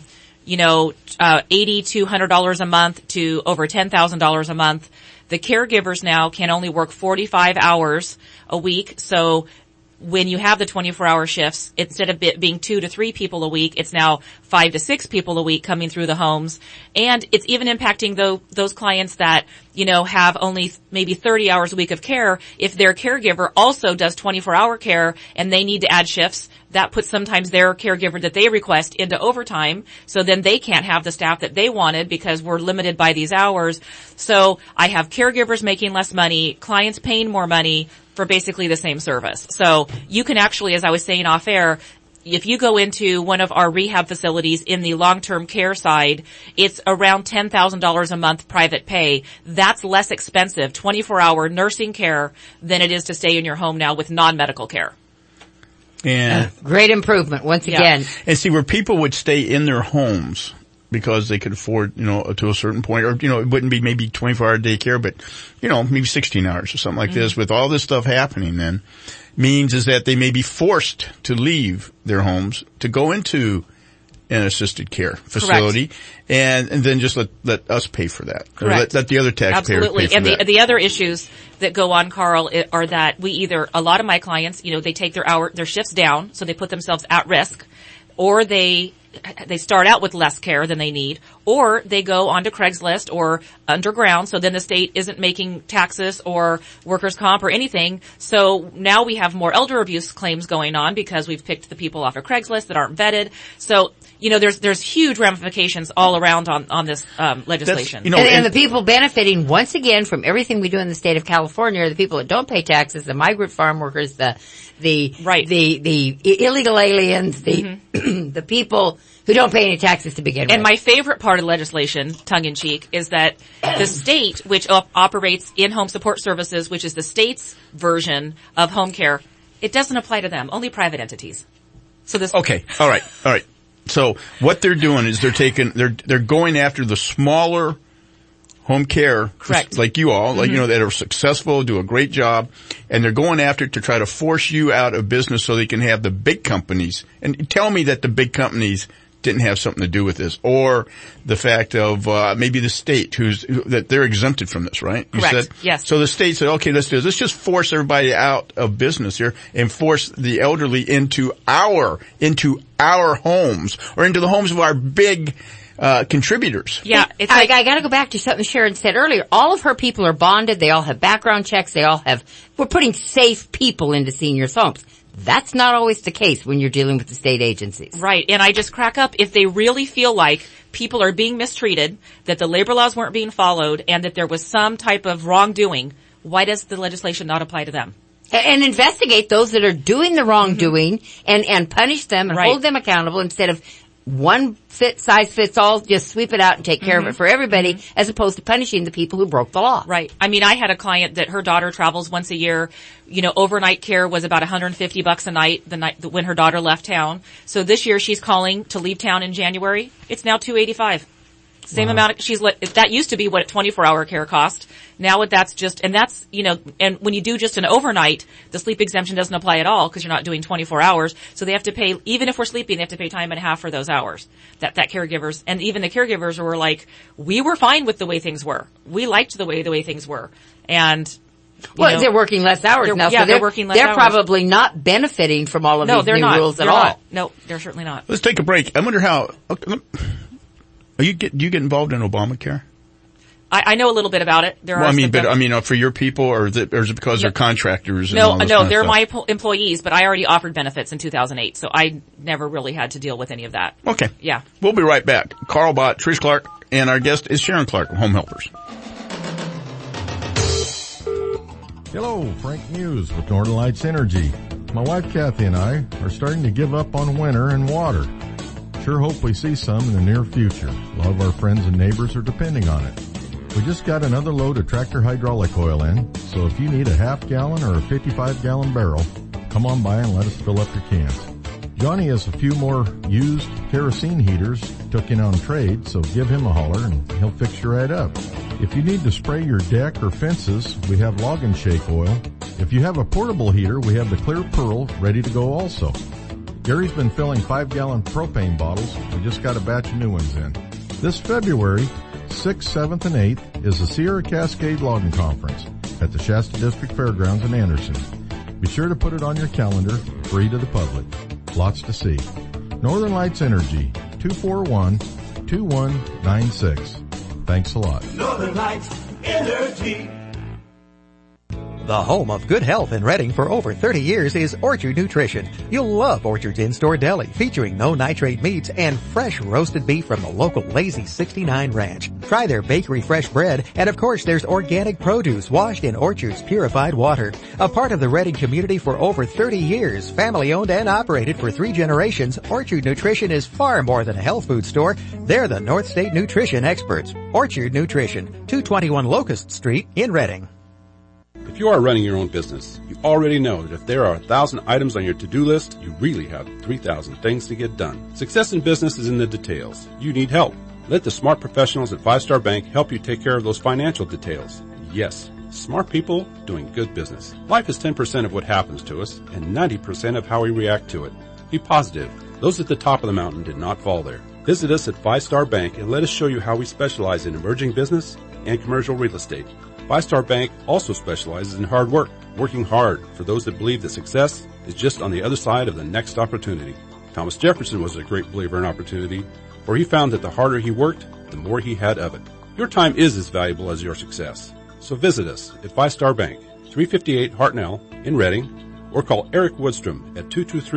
$80 to $100 a month to over $10,000 a month. The caregivers now can only work 45 hours a week. So when you have the 24-hour shifts, instead of being 2 to 3 people a week, it's now 5 to 6 people a week coming through the homes. And it's even impacting those clients that, have only maybe 30 hours a week of care. If their caregiver also does 24-hour care and they need to add shifts, that puts sometimes their caregiver that they request into overtime. So then they can't have the staff that they wanted because we're limited by these hours. So I have caregivers making less money, clients paying more money for basically the same service. So you can actually, as I was saying off air, if you go into one of our rehab facilities in the long-term care side, it's around $10,000 a month private pay. That's less expensive, 24-hour nursing care, than it is to stay in your home now with non-medical care. And great improvement once again. And see, where people would stay in their homes because they could afford, to a certain point, or, it wouldn't be maybe 24-hour day care, but, maybe 16 hours or something like this. With all this stuff happening then, means is that they may be forced to leave their homes to go into an assisted care facility. And then just let us pay for that. Correct. Or let the other taxpayers Absolutely. pay for that. And the other issues that go on, Carl, are that a lot of my clients, they take their shifts down, so they put themselves at risk, or they start out with less care than they need, or they go onto Craigslist or underground, so then the state isn't making taxes or workers' comp or anything. So now we have more elder abuse claims going on because we've picked the people off of Craigslist that aren't vetted. So, there's huge ramifications all around on this legislation. And the people benefiting once again from everything we do in the state of California are the people that don't pay taxes, the migrant farm workers, the illegal aliens, the people who don't pay any taxes to begin with. And my favorite part of legislation, tongue-in-cheek, is that the state, which operates in-home support services, which is the state's version of home care, it doesn't apply to them, only private entities. So this. Okay. All right. So what they're doing is they're going after the smaller home care. Correct. Like you all, that are successful, do a great job, and they're going after it to try to force you out of business so they can have the big companies. And tell me that the big companies didn't have something to do with this, or the fact of maybe the state that they're exempted from this, right? Correct. You said? Yes. So the state said, okay, let's do this. Let's just force everybody out of business here and force the elderly into our homes or into the homes of our big contributors. Yeah, I got to go back to something Sharon said earlier. All of her people are bonded. They all have background checks. We're putting safe people into seniors' homes. That's not always the case when you're dealing with the state agencies. Right. And I just crack up if they really feel like people are being mistreated, that the labor laws weren't being followed, and that there was some type of wrongdoing. why does the legislation not apply to them? And investigate those that are doing the wrongdoing and punish them and hold them accountable instead of one size fits all, just sweep it out and take care of it for everybody, as opposed to punishing the people who broke the law. Right. I mean, I had a client that her daughter travels once a year. You know, overnight care was about $150 a night the night when her daughter left town. So this year she's calling to leave town in January. It's now $285. Same amount that used to be what a 24-hour care cost. Now that's just, and that's, you know, and when you do just an overnight, the sleep exemption doesn't apply at all because you're not doing 24 hours. So they have to pay, even if we're sleeping, they have to pay time and a half for those hours. That caregivers, and even the caregivers were like, we were fine with the way things were. We liked the way things were. And, they're working less hours now. Yeah, so they're working less hours. They're probably not benefiting from all of these new rules at all. No, they're certainly not. Let's take a break. I wonder how, do you get involved in Obamacare? I know a little bit about it. For your people, or is it because they're contractors? No, they're my employees, but I already offered benefits in 2008, so I never really had to deal with any of that. Okay. Yeah. We'll be right back. Carl Bott, Trish Clark, and our guest is Sharon Clark of Home Helpers. Hello, Frank Muse with Northern Lights Energy. My wife Kathy and I are starting to give up on winter and water. Sure hope we see some in the near future. A lot of our friends and neighbors are depending on it. We just got another load of tractor hydraulic oil in, so if you need a half-gallon or a 55-gallon barrel, come on by and let us fill up your cans. Johnny has a few more used kerosene heaters took in on trade, so give him a holler and he'll fix you right up. If you need to spray your deck or fences, we have Log and Shake oil. If you have a portable heater, we have the Clear Pearl ready to go also. Gary's been filling 5-gallon propane bottles. We just got a batch of new ones in. This February, 6th, 7th, and 8th is the Sierra Cascade Logging Conference at the Shasta District Fairgrounds in Anderson. Be sure to put it on your calendar, free to the public. Lots to see. Northern Lights Energy, 241-2196. Thanks a lot. Northern Lights Energy. The home of good health in Reading for over 30 years is Orchard Nutrition. You'll love Orchard's in-store deli featuring no nitrate meats and fresh roasted beef from the local Lazy 69 Ranch. Try their bakery fresh bread, and of course there's organic produce washed in Orchard's purified water. A part of the Reading community for over 30 years, family owned and operated for 3 generations, Orchard Nutrition is far more than a health food store. They're the North State Nutrition experts. Orchard Nutrition, 221 Locust Street in Reading. If you are running your own business, you already know that if there are 1,000 items on your to-do list, you really have 3,000 things to get done. Success in business is in the details. You need help. Let the smart professionals at 5-Star Bank help you take care of those financial details. Yes, smart people doing good business. Life is 10% of what happens to us and 90% of how we react to it. Be positive. Those at the top of the mountain did not fall there. Visit us at 5-Star Bank and let us show you how we specialize in emerging business and commercial real estate. 5-Star Bank also specializes in hard work, working hard for those that believe that success is just on the other side of the next opportunity. Thomas Jefferson was a great believer in opportunity, for he found that the harder he worked, the more he had of it. Your time is as valuable as your success. So visit us at 5-Star Bank, 358 Hartnell in Reading, or call Eric Woodstrom at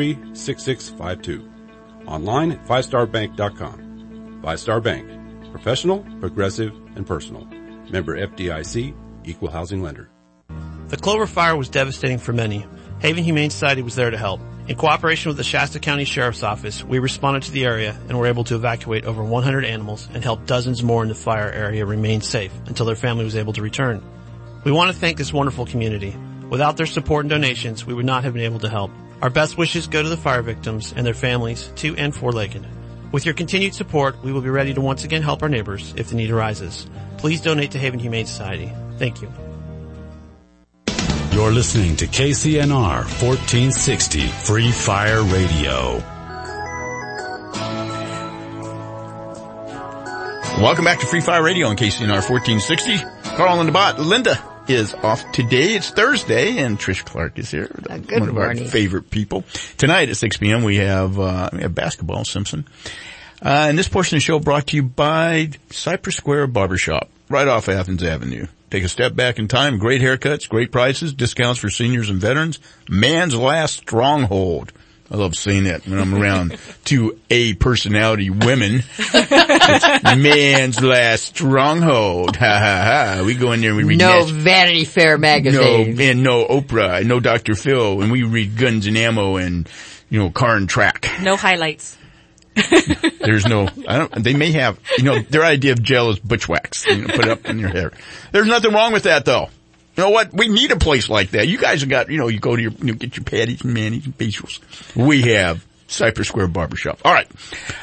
223-6652. Online at 5starbank.com. 5-Star Bank. Professional, progressive, and personal. Member FDIC, Equal Housing Lender. The Clover Fire was devastating for many. Haven Humane Society was there to help. In cooperation with the Shasta County Sheriff's Office, we responded to the area and were able to evacuate over 100 animals and help dozens more in the fire area remain safe until their family was able to return. We want to thank this wonderful community. Without their support and donations, we would not have been able to help. Our best wishes go to the fire victims and their families, 2- and 4-legged. With your continued support, we will be ready to once again help our neighbors if the need arises. Please donate to Haven Humane Society. Thank you. You're listening to KCNR 1460 Free Fire Radio. Welcome back to Free Fire Radio on KCNR 1460. Carl and Bott. Linda is off today. It's Thursday, and Trish Clark is here. One of our favorite people. Tonight at 6 p.m. we have basketball, Simpson. And this portion of the show brought to you by Cypress Square Barbershop, right off Athens Avenue. Take a step back in time. Great haircuts, great prices, discounts for seniors and veterans. Man's last stronghold. I love saying that when I'm around two A personality women. It's man's last stronghold. Ha ha ha. We go in there and we read no Vanity Fair magazine. No Oprah, and no Dr. Phil, and we read Guns and Ammo and, Car and Track. No highlights. There's no, they may have, their idea of gel is butch wax. Put it up in your hair. There's nothing wrong with that though. You know what? We need a place like that. You guys have got, you go to get your patties and manis and facials. We have Cypress Square Barbershop. All right.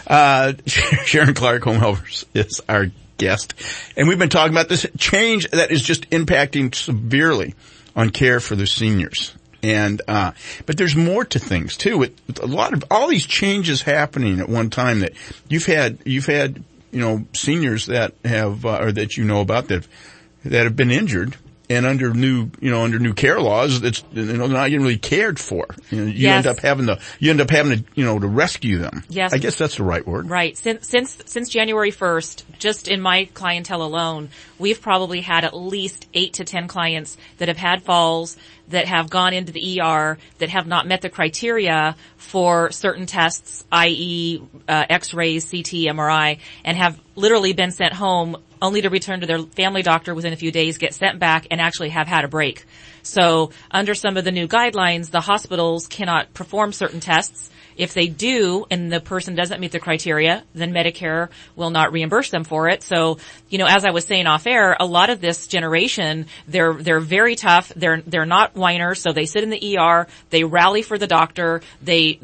Sharon Clark, Home Health, is our guest. And we've been talking about this change that is just impacting severely on care for the seniors. And, but there's more to things too. With a lot of, all these changes happening at one time that you've had, seniors that have, or that about that have been injured. And under new care laws, they're not getting really cared for. You end up having to, to rescue them. Yes. I guess that's the right word. Right. Since January 1st, just in my clientele alone, we've probably had at least 8 to 10 clients that have had falls, that have gone into the ER, that have not met the criteria for certain tests, i.e., X-rays, CT, MRI, and have literally been sent home only to return to their family doctor within a few days, get sent back, and actually have had a break. So under some of the new guidelines, the hospitals cannot perform certain tests. If they do, and the person doesn't meet the criteria, then Medicare will not reimburse them for it. So, as I was saying off air, a lot of this generation, they're very tough. They're not whiners, so they sit in the ER, they rally for the doctor, they're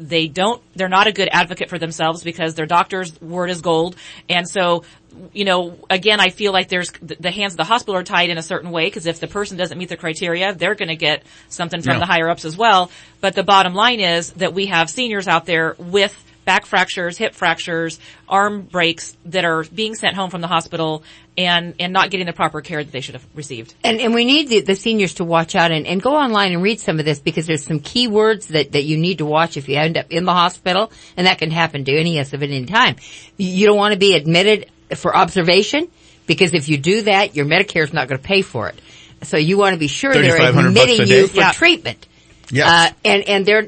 not a good advocate for themselves because their doctor's word is gold. And so, again, I feel like the hands of the hospital are tied in a certain way, because if the person doesn't meet the criteria, they're going to get something from the higher ups as well. But the bottom line is that we have seniors out there with back fractures, hip fractures, arm breaks that are being sent home from the hospital and not getting the proper care that they should have received. And we need the seniors to watch out and go online and read some of this, because there's some key words that you need to watch if you end up in the hospital, and that can happen to any of us at any time. You don't want to be admitted for observation, because if you do that, your Medicare is not going to pay for it. So you want to be sure they're admitting you for treatment. Yeah. And they're,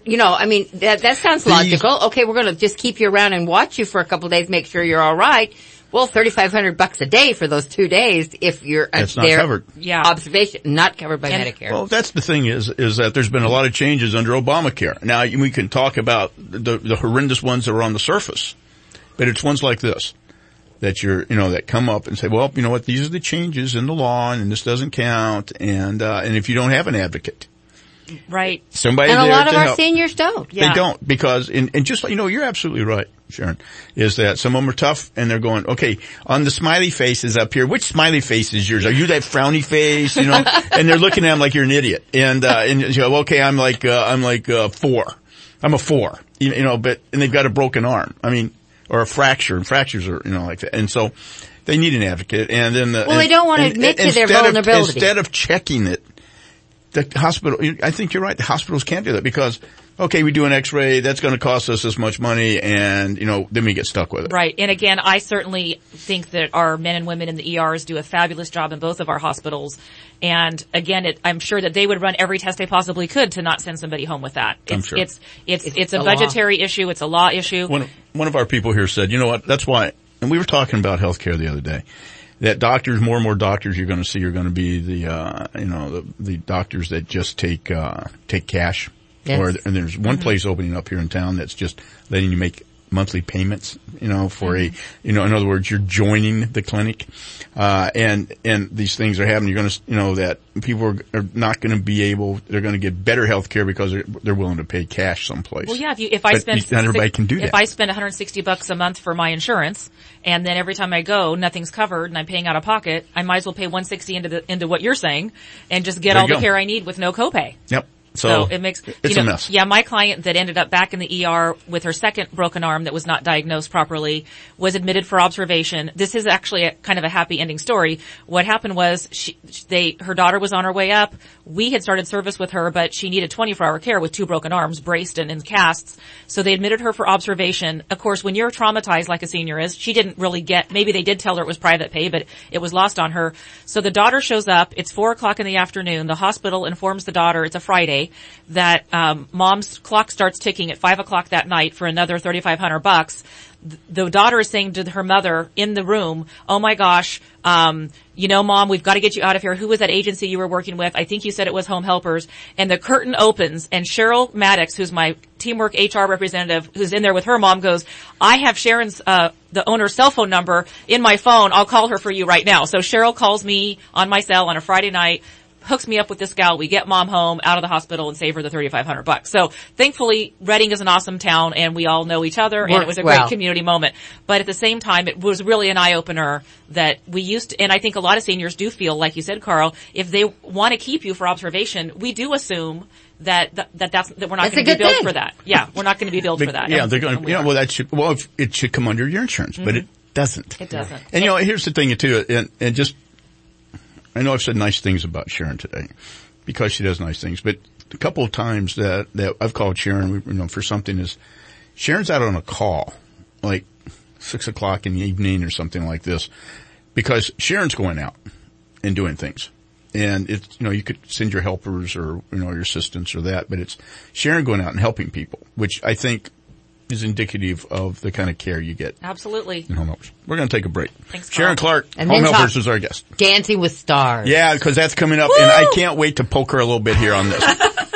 that sounds logical. Okay, we're going to just keep you around and watch you for a couple of days, make sure you're all right. Well, $3,500 a day for those 2 days if you're that's not covered. Yeah. Observation, not covered by Medicare. Well, that's the thing is that there's been a lot of changes under Obamacare. Now, we can talk about the horrendous ones that are on the surface, but it's ones like this that that come up and say, well, you know what, these are the changes in the law and this doesn't count. And if you don't have an advocate. Right. Somebody and a there lot of to our help. seniors don't. Yeah. They don't, because, and just, you're absolutely right, Sharon, is that some of them are tough and they're going, okay, on the smiley faces up here, which smiley face is yours? Are you that frowny face? And they're looking at them like you're an idiot. And you go, okay, I'm like 4. I'm a 4. And they've got a broken arm. Or a fracture, and fractures are, like that. And so they need an advocate. And then they don't want to admit to their vulnerability. Instead of checking it, the hospital, I think you're right, the hospitals can't do that because, okay, we do an x-ray, that's going to cost us this much money, and, then we get stuck with it. Right. And again, I certainly think that our men and women in the ERs do a fabulous job in both of our hospitals. And again, I'm sure that they would run every test they possibly could to not send somebody home with that. I'm sure. It's a budgetary issue. It's a law issue. One of our people here said, you know what, that's why, and we were talking about healthcare the other day, that doctors, more and more doctors you're going to see are going to be the doctors that just take cash. Yes. And there's one place opening up here in town that's just letting you make monthly payments, for in other words, you're joining the clinic. And these things are happening. You're going to, that people are not going to be able, they're going to get better health care because they're willing to pay cash someplace. Well, yeah, not everybody can do that. If I spend $160 a month for my insurance, and then every time I go, nothing's covered and I'm paying out of pocket, I might as well pay $160 into what you're saying and just get all the care I need with no copay. Yep. So it makes, it's a mess. Yeah, my client that ended up back in the ER with her second broken arm that was not diagnosed properly was admitted for observation. This is actually kind of a happy ending story. What happened was her daughter was on her way up. We had started service with her, but she needed 24-hour care with 2 broken arms, braced and in casts. So they admitted her for observation. Of course, when you're traumatized like a senior is, she didn't really maybe they did tell her it was private pay, but it was lost on her. So the daughter shows up. It's 4:00 in the afternoon. The hospital informs the daughter it's a Friday. Saturday that mom's clock starts ticking at 5 o'clock that night for another $3,500. The daughter is saying to her mother in the room, "Oh my gosh, Mom, we've got to get you out of here. Who was that agency you were working with? I think you said it was Home Helpers." And the curtain opens and Cheryl Maddox, who's my Teamwork HR representative, who's in there with her mom, goes, "I have Sharon's, the owner's cell phone number in my phone. I'll call her for you right now." So Cheryl calls me on my cell on a Friday night, hooks me up with this gal. We get mom home out of the hospital and save her the $3,500. So thankfully, Reading is an awesome town and we all know each other and it was a great community moment. But at the same time, it was really an eye-opener that we used to, and I think a lot of seniors do feel, like you said, Carl, if they want to keep you for observation, we do assume that we're not going to be billed for that. Yeah, we're not going to be billed for that. Yeah, they're going to, it should come under your insurance, but it doesn't. It doesn't. And here's the thing too, and just, I know I've said nice things about Sharon today because she does nice things, but a couple of times that I've called Sharon, for something is Sharon's out on a call, like 6 o'clock in the evening or something like this, because Sharon's going out and doing things. And it's, you could send your helpers or, your assistants or that, but it's Sharon going out and helping people, which I think is indicative of the kind of care you get. Absolutely. In Home Helpers. We're going to take a break. Thanks, Sharon Clark, and Home Helpers, is our guest. Dancing with Stars. Yeah, because that's coming up, and I can't wait to poke her a little bit here on this.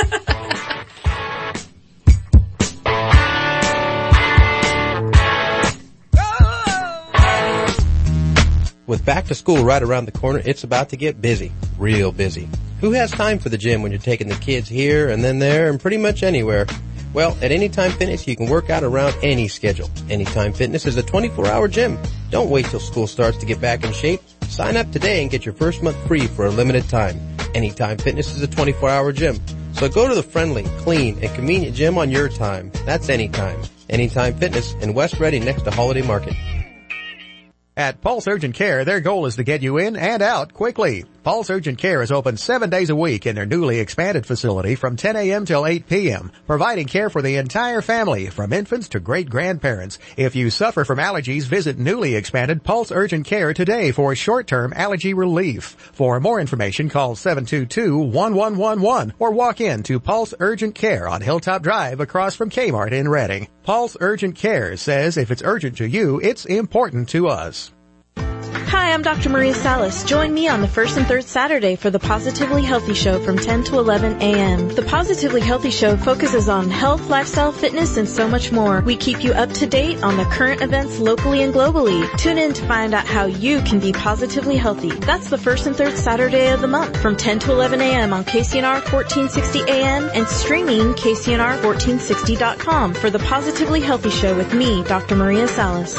With back to school right around the corner, it's about to get busy. Real busy. Who has time for the gym when you're taking the kids here and then there and pretty much anywhere? Well, at Anytime Fitness, you can work out around any schedule. Anytime Fitness is a 24-hour gym. Don't wait till school starts to get back in shape. Sign up today and get your first month free for a limited time. Anytime Fitness is a 24-hour gym. So go to the friendly, clean, and convenient gym on your time. That's Anytime. Anytime Fitness in West Reading next to Holiday Market. At Pulse Urgent Care, their goal is to get you in and out quickly. Pulse Urgent Care is open 7 days a week in their newly expanded facility from 10 a.m. till 8 p.m., providing care for the entire family, from infants to great-grandparents. If you suffer from allergies, visit newly expanded Pulse Urgent Care today for short-term allergy relief. For more information, call 722-1111 or walk in to Pulse Urgent Care on Hilltop Drive across from Kmart in Reading. Pulse Urgent Care says if it's urgent to you, it's important to us. Hi, I'm Dr. Maria Salas. Join me on the first and third Saturday for the Positively Healthy Show from 10 to 11 a.m. The Positively Healthy Show focuses on health, lifestyle, fitness, and so much more. We keep you up to date on the current events locally and globally. Tune in to find out how you can be positively healthy. That's the first and third Saturday of the month from 10 to 11 a.m. on KCNR 1460 AM and streaming KCNR1460.com for the Positively Healthy Show with me, Dr. Maria Salas.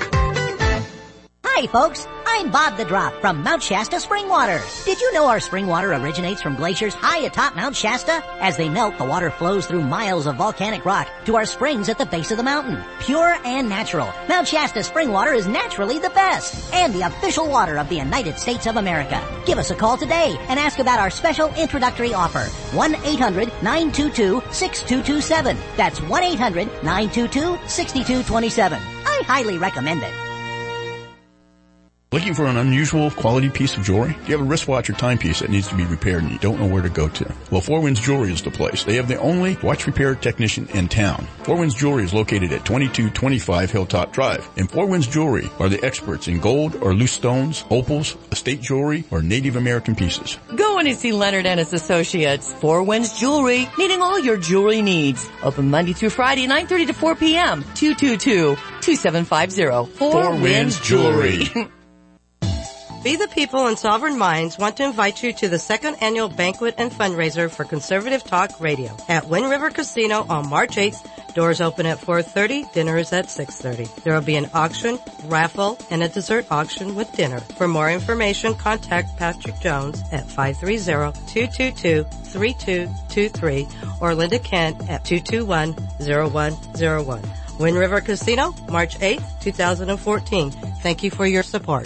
Hi folks, I'm Bob the Drop from Mount Shasta Spring Water. Did you know our spring water originates from glaciers high atop Mount Shasta? As they melt, the water flows through miles of volcanic rock to our springs at the base of the mountain. Pure and natural, Mount Shasta Spring Water is naturally the best and the official water of the United States of America. Give us a call today and ask about our special introductory offer. 1-800-922-6227. That's 1-800-922-6227. I highly recommend it. Looking for an unusual quality piece of jewelry? Do you have a wristwatch or timepiece that needs to be repaired and you don't know where to go to? Well, Four Winds Jewelry is the place. They have the only watch repair technician in town. Four Winds Jewelry is located at 2225 Hilltop Drive. And Four Winds Jewelry are the experts in gold or loose stones, opals, estate jewelry, or Native American pieces. Go in and see Leonard and his associates. Four Winds Jewelry, meeting all your jewelry needs. Open Monday through Friday, 9:30 to 4 p.m. 222-2750. Four Winds Jewelry. Be the People and Sovereign Minds want to invite you to the second annual banquet and fundraiser for Conservative Talk Radio at Wind River Casino on March 8th. Doors open at 4:30. Dinner is at 6:30. There will be an auction, raffle, and a dessert auction with dinner. For more information, contact Patrick Jones at 530-222-3223 or Linda Kent at 221-0101. Wind River Casino, March 8th, 2014. Thank you for your support.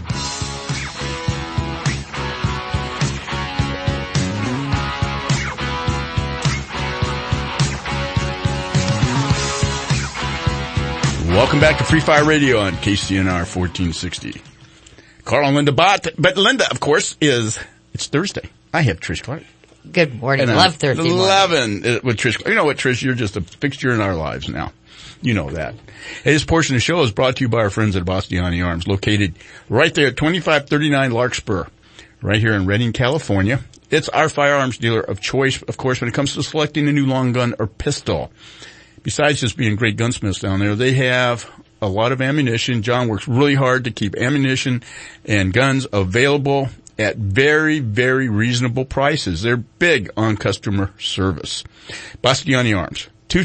Welcome back to Free Fire Radio on KCNR 1460. Carl and Linda Bott. But Linda, of course, it's Thursday. I have Trish Clark. Good morning. And Love Thursday morning. 11 with Trish. You know what, Trish? You're just a fixture in our lives now. You know that. Hey, this portion of the show is brought to you by our friends at Bastiani Arms, located right there at 2539 Larkspur, right here in Redding, California. It's our firearms dealer of choice, of course, when it comes to selecting a new long gun or pistol. Besides just being great gunsmiths down there, they have a lot of ammunition. John works really hard to keep ammunition and guns available at very, very reasonable prices. They're big on customer service. Bastiani Arms,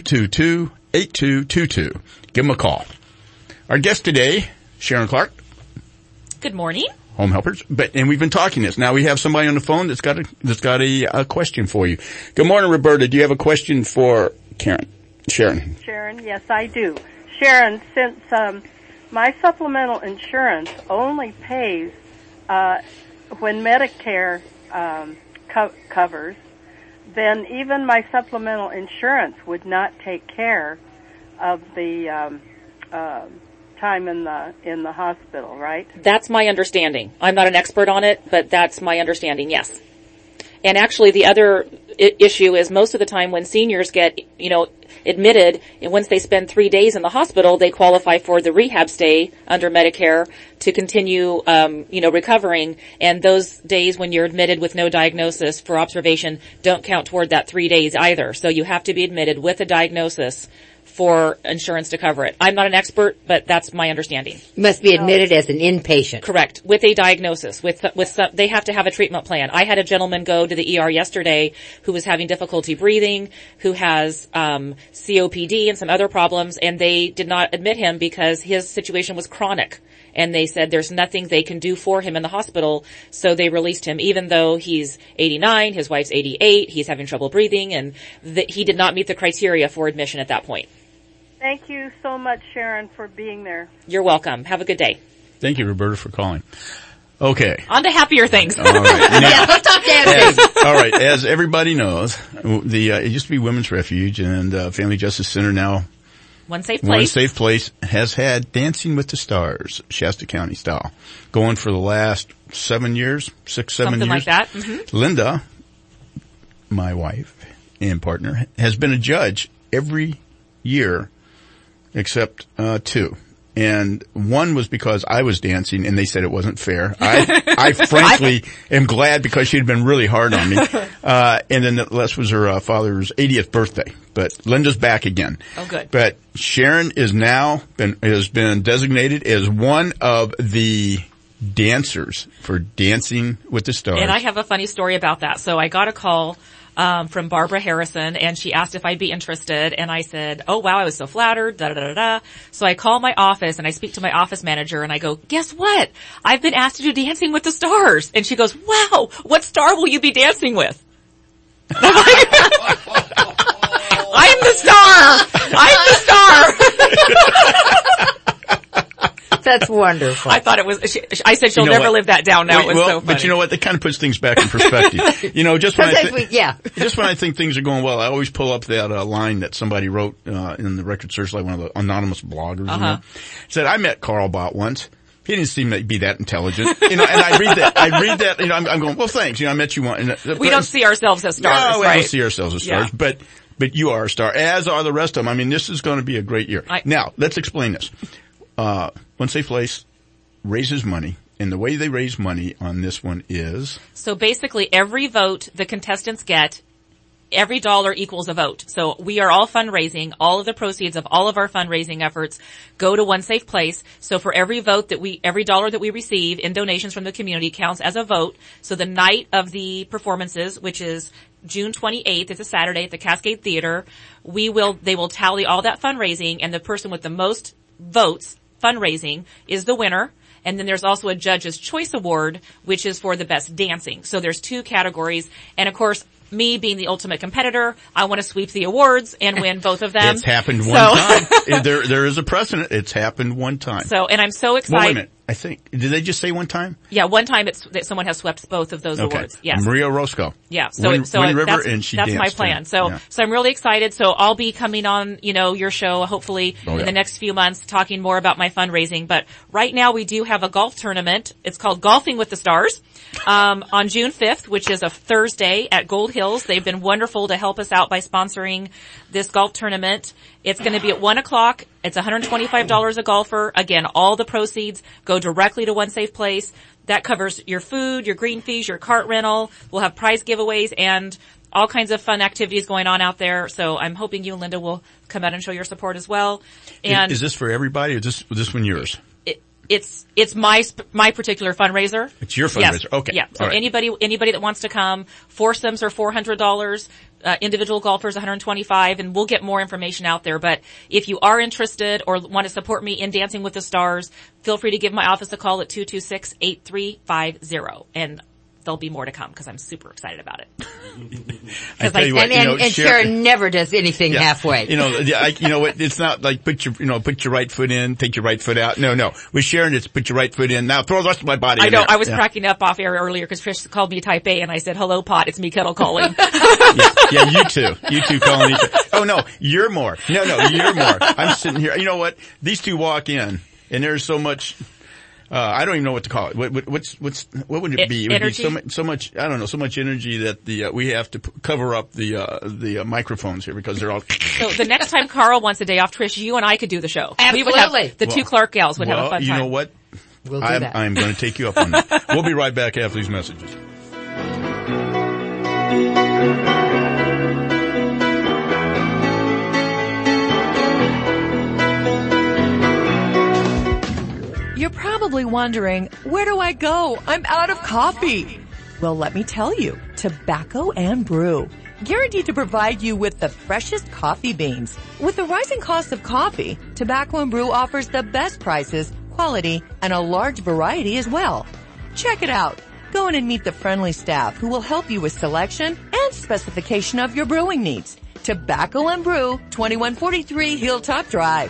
222-8222. Give them a call. Our guest today, Sharon Clark. Good morning. Home helpers. And we've been talking this. Now we have somebody on the phone that's got a question for you. Good morning, Roberta. Do you have a question for Sharon? Sharon, yes, I do. Sharon, since my supplemental insurance only pays when Medicare covers, then even my supplemental insurance would not take care of the time in the hospital, right? That's my understanding. I'm not an expert on it, but that's my understanding, yes. And actually the other issue is most of the time when seniors get, admitted, and once they spend 3 days in the hospital, they qualify for the rehab stay under Medicare to continue, recovering. And those days when you're admitted with no diagnosis for observation don't count toward that 3 days either. So you have to be admitted with a diagnosis for insurance to cover it. I'm not an expert, but that's my understanding. You must be admitted as an inpatient. Correct. With a diagnosis. They have to have a treatment plan. I had a gentleman go to the ER yesterday who was having difficulty breathing, who has COPD and some other problems, and they did not admit him because his situation was chronic. And they said there's nothing they can do for him in the hospital, so they released him even though he's 89, his wife's 88, he's having trouble breathing, and he did not meet the criteria for admission at that point. Thank you so much, Sharon, for being there. You're welcome. Have a good day. Thank you, Roberta, for calling. Okay. On to happier things. All right. Yeah, let's talk dancing. All right. As everybody knows, it used to be Women's Refuge and Family Justice Center, now One Safe Place has had Dancing with the Stars, Shasta County style, going for the last 7 years, 6, 7 years. Something like that. Mm-hmm. Linda, my wife and partner, has been a judge every year except 2. And one was because I was dancing and they said it wasn't fair. I frankly am glad because she'd been really hard on me. And then the rest was her father's 80th birthday. But Linda's back again. Oh, good. But Sharon has been designated as one of the dancers for Dancing with the Stars. And I have a funny story about that. So I got a call from Barbara Harrison, and she asked if I'd be interested, and I said, oh wow, I was so flattered, da-da-da-da-da. So I call my office, and I speak to my office manager, and I go, guess what? I've been asked to do Dancing with the Stars. And she goes, wow, what star will you be dancing with? I'm the star! I'm the star! That's wonderful. I thought it was, I said she'll never live that down now. It was so funny. But you know what? That kind of puts things back in perspective. Just when I think things are going well, I always pull up that line that somebody wrote in the Record Searchlight, one of the anonymous bloggers. Said, I met Carl Bott once. He didn't seem to be that intelligent. And I read that, I'm going, well, thanks. I met you once. We don't see ourselves as stars, right? No, we don't see ourselves as stars. Yeah. But you are a star, as are the rest of them. I mean, this is going to be a great year. Now, let's explain this. One Safe Place raises money, and the way they raise money on this one is? So basically every vote the contestants get, every dollar equals a vote. So we are all fundraising. All of the proceeds of all of our fundraising efforts go to One Safe Place. So for every dollar that we receive in donations from the community counts as a vote. So the night of the performances, which is June 28th, it's a Saturday at the Cascade Theater, they will tally all that fundraising, and the person with the most votes fundraising is the winner. And then there's also a Judge's Choice Award, which is for the best dancing. So there's 2 categories. And of course, me being the ultimate competitor, I want to sweep the awards and win both of them. It's happened one time. There is a precedent. It's happened one time. So, and I'm so excited. Well, wait a minute. I think. Did they just say one time? Yeah, one time someone has swept both of those awards. Yes. Maria Roscoe. Yeah. So Wind River, and she that's danced. my plan. So I'm really excited. So I'll be coming on, your show hopefully in the next few months talking more about my fundraising. But right now we do have a golf tournament. It's called Golfing with the Stars. On June 5th, which is a Thursday at Gold Hills. They've been wonderful to help us out by sponsoring this golf tournament. It's going to be at 1:00. It's $125 a golfer. Again, all the proceeds go directly to One Safe Place. That covers your food, your green fees, your cart rental. We'll have prize giveaways and all kinds of fun activities going on out there. So I'm hoping you and Linda will come out and show your support as well. And is this for everybody or is this one yours? It's my particular fundraiser. It's your fundraiser. Yes. Okay. Yeah. So right. anybody that wants to come, foursomes are $400, individual golfers $125, and we'll get more information out there. But if you are interested or want to support me in Dancing with the Stars, feel free to give my office a call at 226-8350. And there'll be more to come because I'm super excited about it. And Sharon never does anything halfway. It's not like put your right foot in, take your right foot out. No. With Sharon, it's put your right foot in. Now throw the rest of my body in. I know. There. I was cracking up off air earlier because Trish called me type A and I said, hello, Pot. It's me, Kettle calling. Yeah, you two calling each other. Oh no, you're more. No, you're more. I'm sitting here. You know what? These two walk in and there's so much, I don't even know what to call it. What would it be? It would energy? be so much, I don't know, so much energy that we have to cover up the microphones here because they're all. So the next time Carl wants a day off, Trish, you and I could do the show. Absolutely. We would have, two Clark gals would have a fun time. You know what? We'll do that. I'm going to take you up on that. We'll be right back after these messages. You're probably wondering, where do I go? I'm out of coffee. Well, let me tell you, Tobacco and Brew. Guaranteed to provide you with the freshest coffee beans. With the rising cost of coffee, Tobacco and Brew offers the best prices, quality, and a large variety as well. Check it out. Go in and meet the friendly staff who will help you with selection and specification of your brewing needs. Tobacco and Brew, 2143 Hilltop Drive.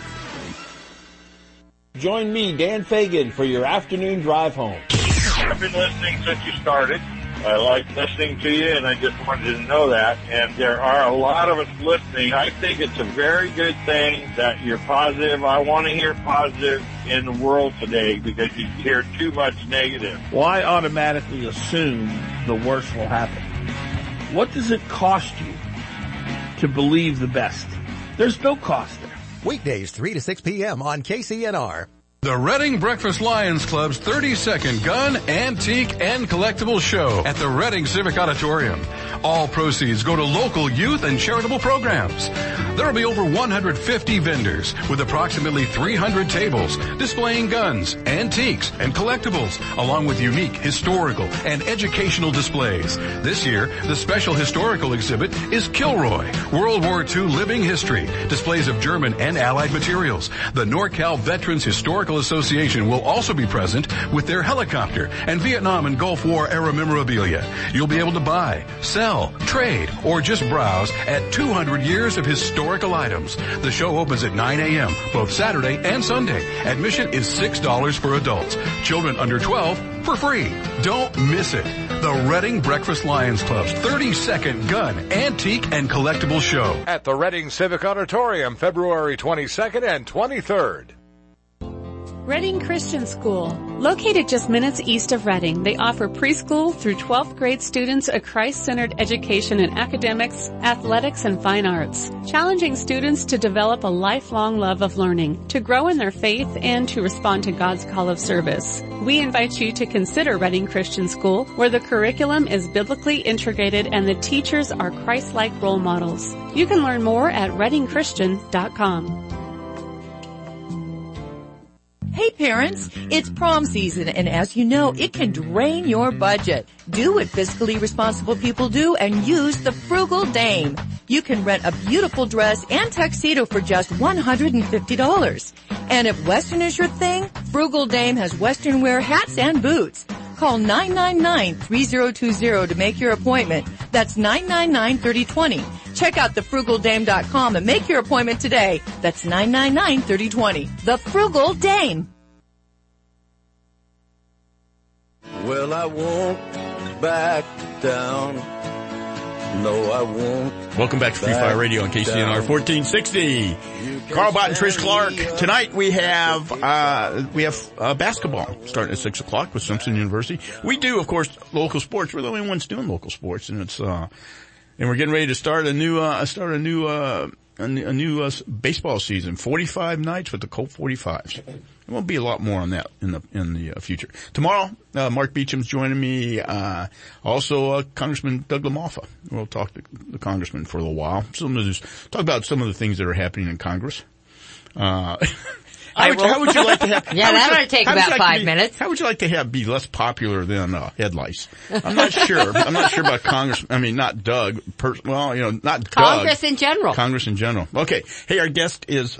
Join me, Dan Fagan, for your afternoon drive home. I've been listening since you started. I like listening to you, and I just wanted to know that. And there are a lot of us listening. I think it's a very good thing that you're positive. I want to hear positive in the world today because you hear too much negative. Well, I automatically assume the worst will happen. What does it cost you to believe the best? There's no cost there. Weekdays 3 to 6 p.m. on KCNR. The Reading Breakfast Lions Club's 30-second gun, antique, and collectible show at the Reading Civic Auditorium. All proceeds go to local youth and charitable programs. There will be over 150 vendors with approximately 300 tables displaying guns, antiques, and collectibles, along with unique historical and educational displays. This year, the special historical exhibit is Kilroy, World War II Living History, displays of German and Allied materials. The NorCal Veterans Historical Association will also be present with their helicopter and Vietnam and Gulf War era memorabilia. You'll be able to buy, sell, trade, or just browse at 200 years of historical items. The show opens at 9 a.m. both Saturday and Sunday. Admission is $6 for adults. Children under 12 for free. Don't miss it. The Reading Breakfast Lions Club's 30-second gun, antique, and collectible show at the Reading Civic Auditorium, February 22nd and 23rd. Reading Christian School. Located just minutes east of Reading, they offer preschool through 12th grade students a Christ-centered education in academics, athletics, and fine arts, challenging students to develop a lifelong love of learning, to grow in their faith, and to respond to God's call of service. We invite you to consider Reading Christian School, where the curriculum is biblically integrated and the teachers are Christ-like role models. You can learn more at readingchristian.com. Hey parents, it's prom season, and as you know, it can drain your budget. Do what fiscally responsible people do and use the Frugal Dame. You can rent a beautiful dress and tuxedo for just $150. And if Western is your thing, Frugal Dame has Western wear hats and boots. Call 999-3020 to make your appointment. That's 999-3020. Check out thefrugaldame.com and make your appointment today. That's 999-3020. The Frugal Dame. Well, I won't back down. No, I won't. Welcome back to Free Fire Radio on KCNR 1460. Carl Bott and Trish Clark. Tonight we have basketball starting at 6 o'clock with Simpson University. We do, of course, local sports. We're the only ones doing local sports, and it's and we're getting ready to start a new baseball season. 45 nights with the Colt 45s. There won't be a lot more on that in the future. Tomorrow, Mark Beecham's joining me. Also, Congressman Doug LaMalfa. We'll talk to the congressman for a little while. Talk about some of the things that are happening in Congress. How would you like to have? Yeah, that ought to take about 5 minutes. How would you like to be less popular than head lice? I'm not sure. I'm not sure about Congress. I mean, not Doug. Not Congress Doug. in general. Congress in general. Okay. Hey, our guest is.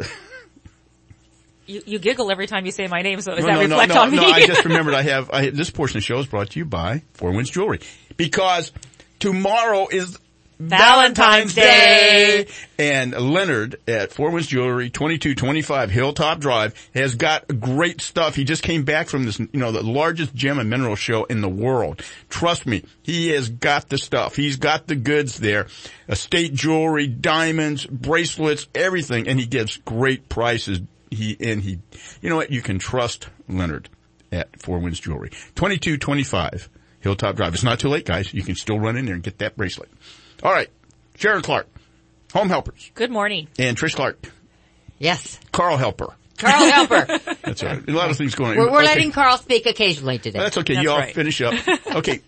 You giggle every time you say my name, so does that reflect on me? No, I just remembered this portion of the show is brought to you by Four Winds Jewelry. Because tomorrow is Valentine's Day! And Leonard at Four Winds Jewelry, 2225 Hilltop Drive, has got great stuff. He just came back from this, the largest gem and mineral show in the world. Trust me, he has got the stuff. He's got the goods there. Estate jewelry, diamonds, bracelets, everything. And he gives great prices. You know what? You can trust Leonard at Four Winds Jewelry. 2225 Hilltop Drive. It's not too late, guys. You can still run in there and get that bracelet. All right. Sharon Clark, Home Helpers. Good morning. And Trish Clark. Yes. Carl Helper. Carl Helper. That's all right. A lot of things going on. We're letting Carl speak occasionally today. That's okay. You all finish up. Okay.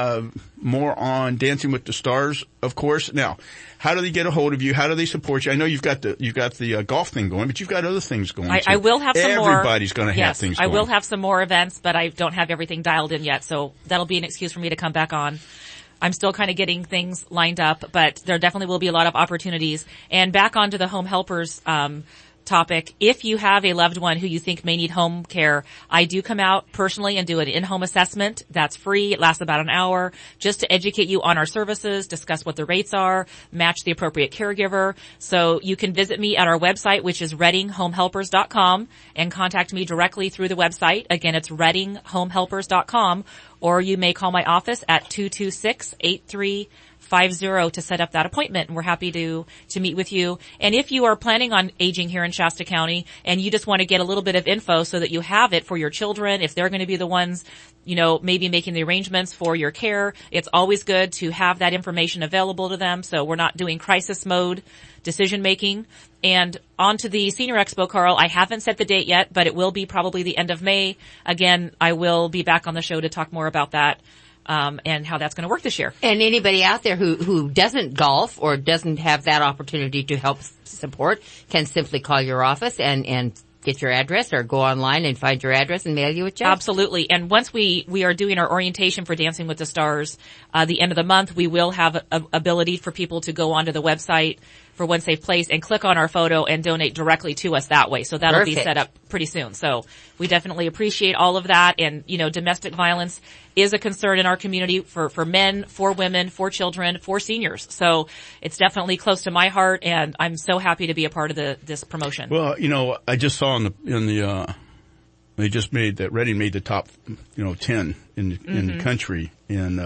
More on Dancing with the Stars, of course. Now, how do they get a hold of you? How do they support you? I know you've got the golf thing going, but you've got other things going. I will have some more. Everybody's going to have things going. I will have some more events, but I don't have everything dialed in yet, so that'll be an excuse for me to come back on. I'm still kind of getting things lined up, but there definitely will be a lot of opportunities. And back onto the Home Helpers topic, if you have a loved one who you think may need home care, I do come out personally and do an in-home assessment. That's free. It lasts about an hour just to educate you on our services, discuss what the rates are, match the appropriate caregiver. So you can visit me at our website, which is readinghomehelpers.com, and contact me directly through the website. Again, it's readinghomehelpers.com, or you may call my office at 226-8350 to set up that appointment, and we're happy to meet with you. And if you are planning on aging here in Shasta County and you just want to get a little bit of info so that you have it for your children, if they're going to be the ones, maybe making the arrangements for your care, it's always good to have that information available to them so we're not doing crisis mode decision making. And on to the Senior Expo, Carl. I haven't set the date yet, but it will be probably the end of May. Again, I will be back on the show to talk more about that. And how that's going to work this year. And anybody out there who doesn't golf or doesn't have that opportunity to help support can simply call your office and get your address, or go online and find your address and mail you a check. Absolutely. And once we are doing our orientation for Dancing with the Stars, the end of the month, we will have a ability for people to go onto the website for One Safe Place and click on our photo and donate directly to us that way. So that'll be set up pretty soon. So we definitely appreciate all of that. And, domestic violence is a concern in our community for men, for women, for children, for seniors. So it's definitely close to my heart, and I'm so happy to be a part of this promotion. Well, I just saw they just made that Reading made the top, 10 in the country in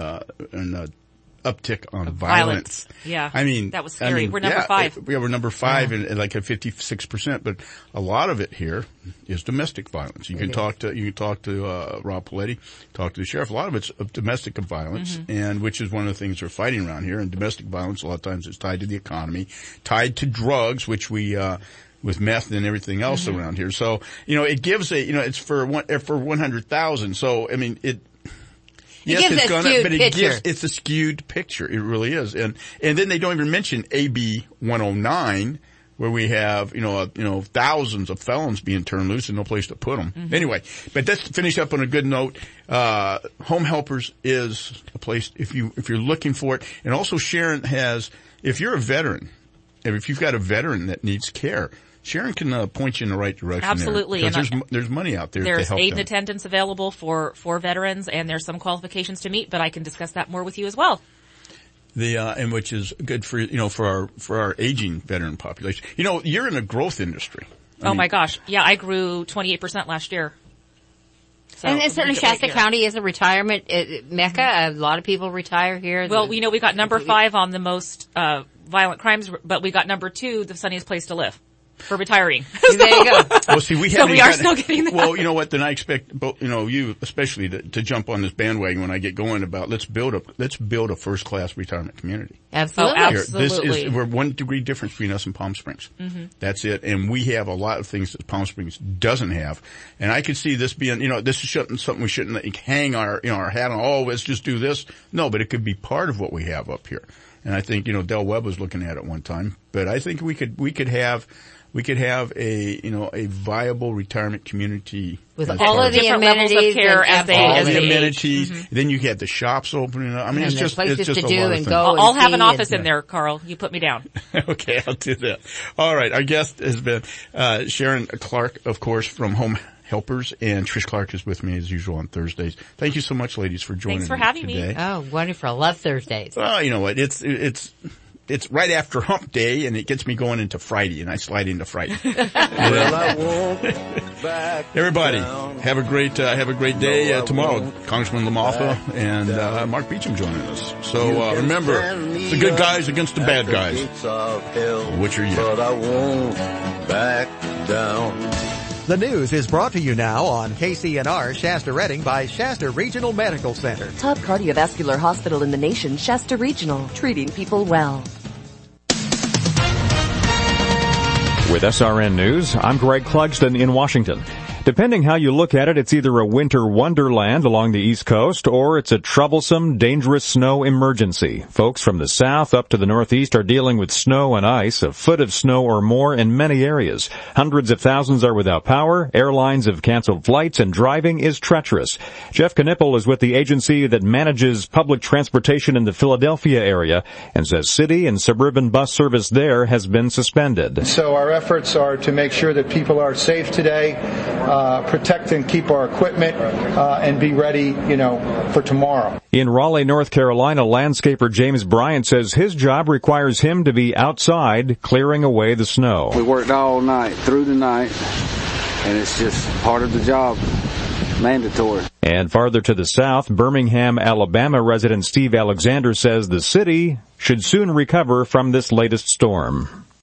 uptick on violence. Yeah. I mean, that was scary. We're number 5. We're number 5 and like at 56%, but a lot of it here is domestic violence. You can talk to Rob Paletti, talk to the sheriff. A lot of it's domestic violence, and which is one of the things we're fighting around here. And domestic violence, a lot of times, is tied to the economy, tied to drugs, which we with meth and everything else around here. So, it gives it's for 100,000. So, I mean, yes, it's a skewed picture. It really is. And then they don't even mention AB 109, where we have, thousands of felons being turned loose and no place to put them. Anyway, but let's finish up on a good note. Home Helpers is a place if you're looking for it. And also Sharon if you're a veteran, if you've got a veteran that needs care, Sharon can point you in the right direction. Absolutely. Because there's money out there to help them. There's aid and attendance available for veterans, and there's some qualifications to meet, but I can discuss that more with you as well. And which is good for our aging veteran population. You're in a growth industry. My gosh. Yeah, I grew 28% last year. So and certainly Shasta County is a retirement mecca. A lot of people retire here. Well, we know we got number 5 on the most violent crimes, but we got number 2, the sunniest place to live. For retiring. There you go. Well, see, we are still getting that. Well, you know what? Then I expect, you especially to jump on this bandwagon when I get going about let's build a first class retirement community. Absolutely. Oh, absolutely. We're 1 degree difference between us and Palm Springs. Mm-hmm. That's it. And we have a lot of things that Palm Springs doesn't have. And I could see this being, this is something we shouldn't hang our hat on. Oh, let's just do this. No, but it could be part of what we have up here. And I think, Del Webb was looking at it one time, but I think we could have a viable retirement community with all of the amenities of care as they all age. the amenities. Mm-hmm. Then you have the shops opening up. I mean, it's just a lot of things. I'll have an office in there, Carl. You put me down. Okay, I'll do that. All right, our guest has been Sharon Clark, of course, from Home Helpers, and Trish Clark is with me as usual on Thursdays. Thank you so much, ladies, for joining me today. Thanks for having me. Oh, wonderful. I love Thursdays. Well, you know what? It's right after hump day, and it gets me going into Friday, and I slide into Friday. Well, I won't back Everybody, down. have a great day tomorrow. Congressman LaMalfa and Mark Beecham joining us. So remember, the good guys against the bad guys. Which are you? But I won't back down. The news is brought to you now on KCNR Shasta Redding by Shasta Regional Medical Center. Top cardiovascular hospital in the nation, Shasta Regional, treating people well. With SRN News, I'm Greg Clugston in Washington. Depending how you look at it, it's either a winter wonderland along the East Coast or it's a troublesome, dangerous snow emergency. Folks from the south up to the northeast are dealing with snow and ice, a foot of snow or more in many areas. Hundreds of thousands are without power, airlines have canceled flights, and driving is treacherous. Jeff Knippel is with the agency that manages public transportation in the Philadelphia area and says city and suburban bus service there has been suspended. So our efforts are to make sure that people are safe today, protect and keep our equipment, and be ready, for tomorrow. In Raleigh, North Carolina, landscaper James Bryant says his job requires him to be outside clearing away the snow. We worked all night, through the night, and it's just part of the job. Mandatory. And farther to the south, Birmingham, Alabama resident Steve Alexander says the city should soon recover from this latest storm.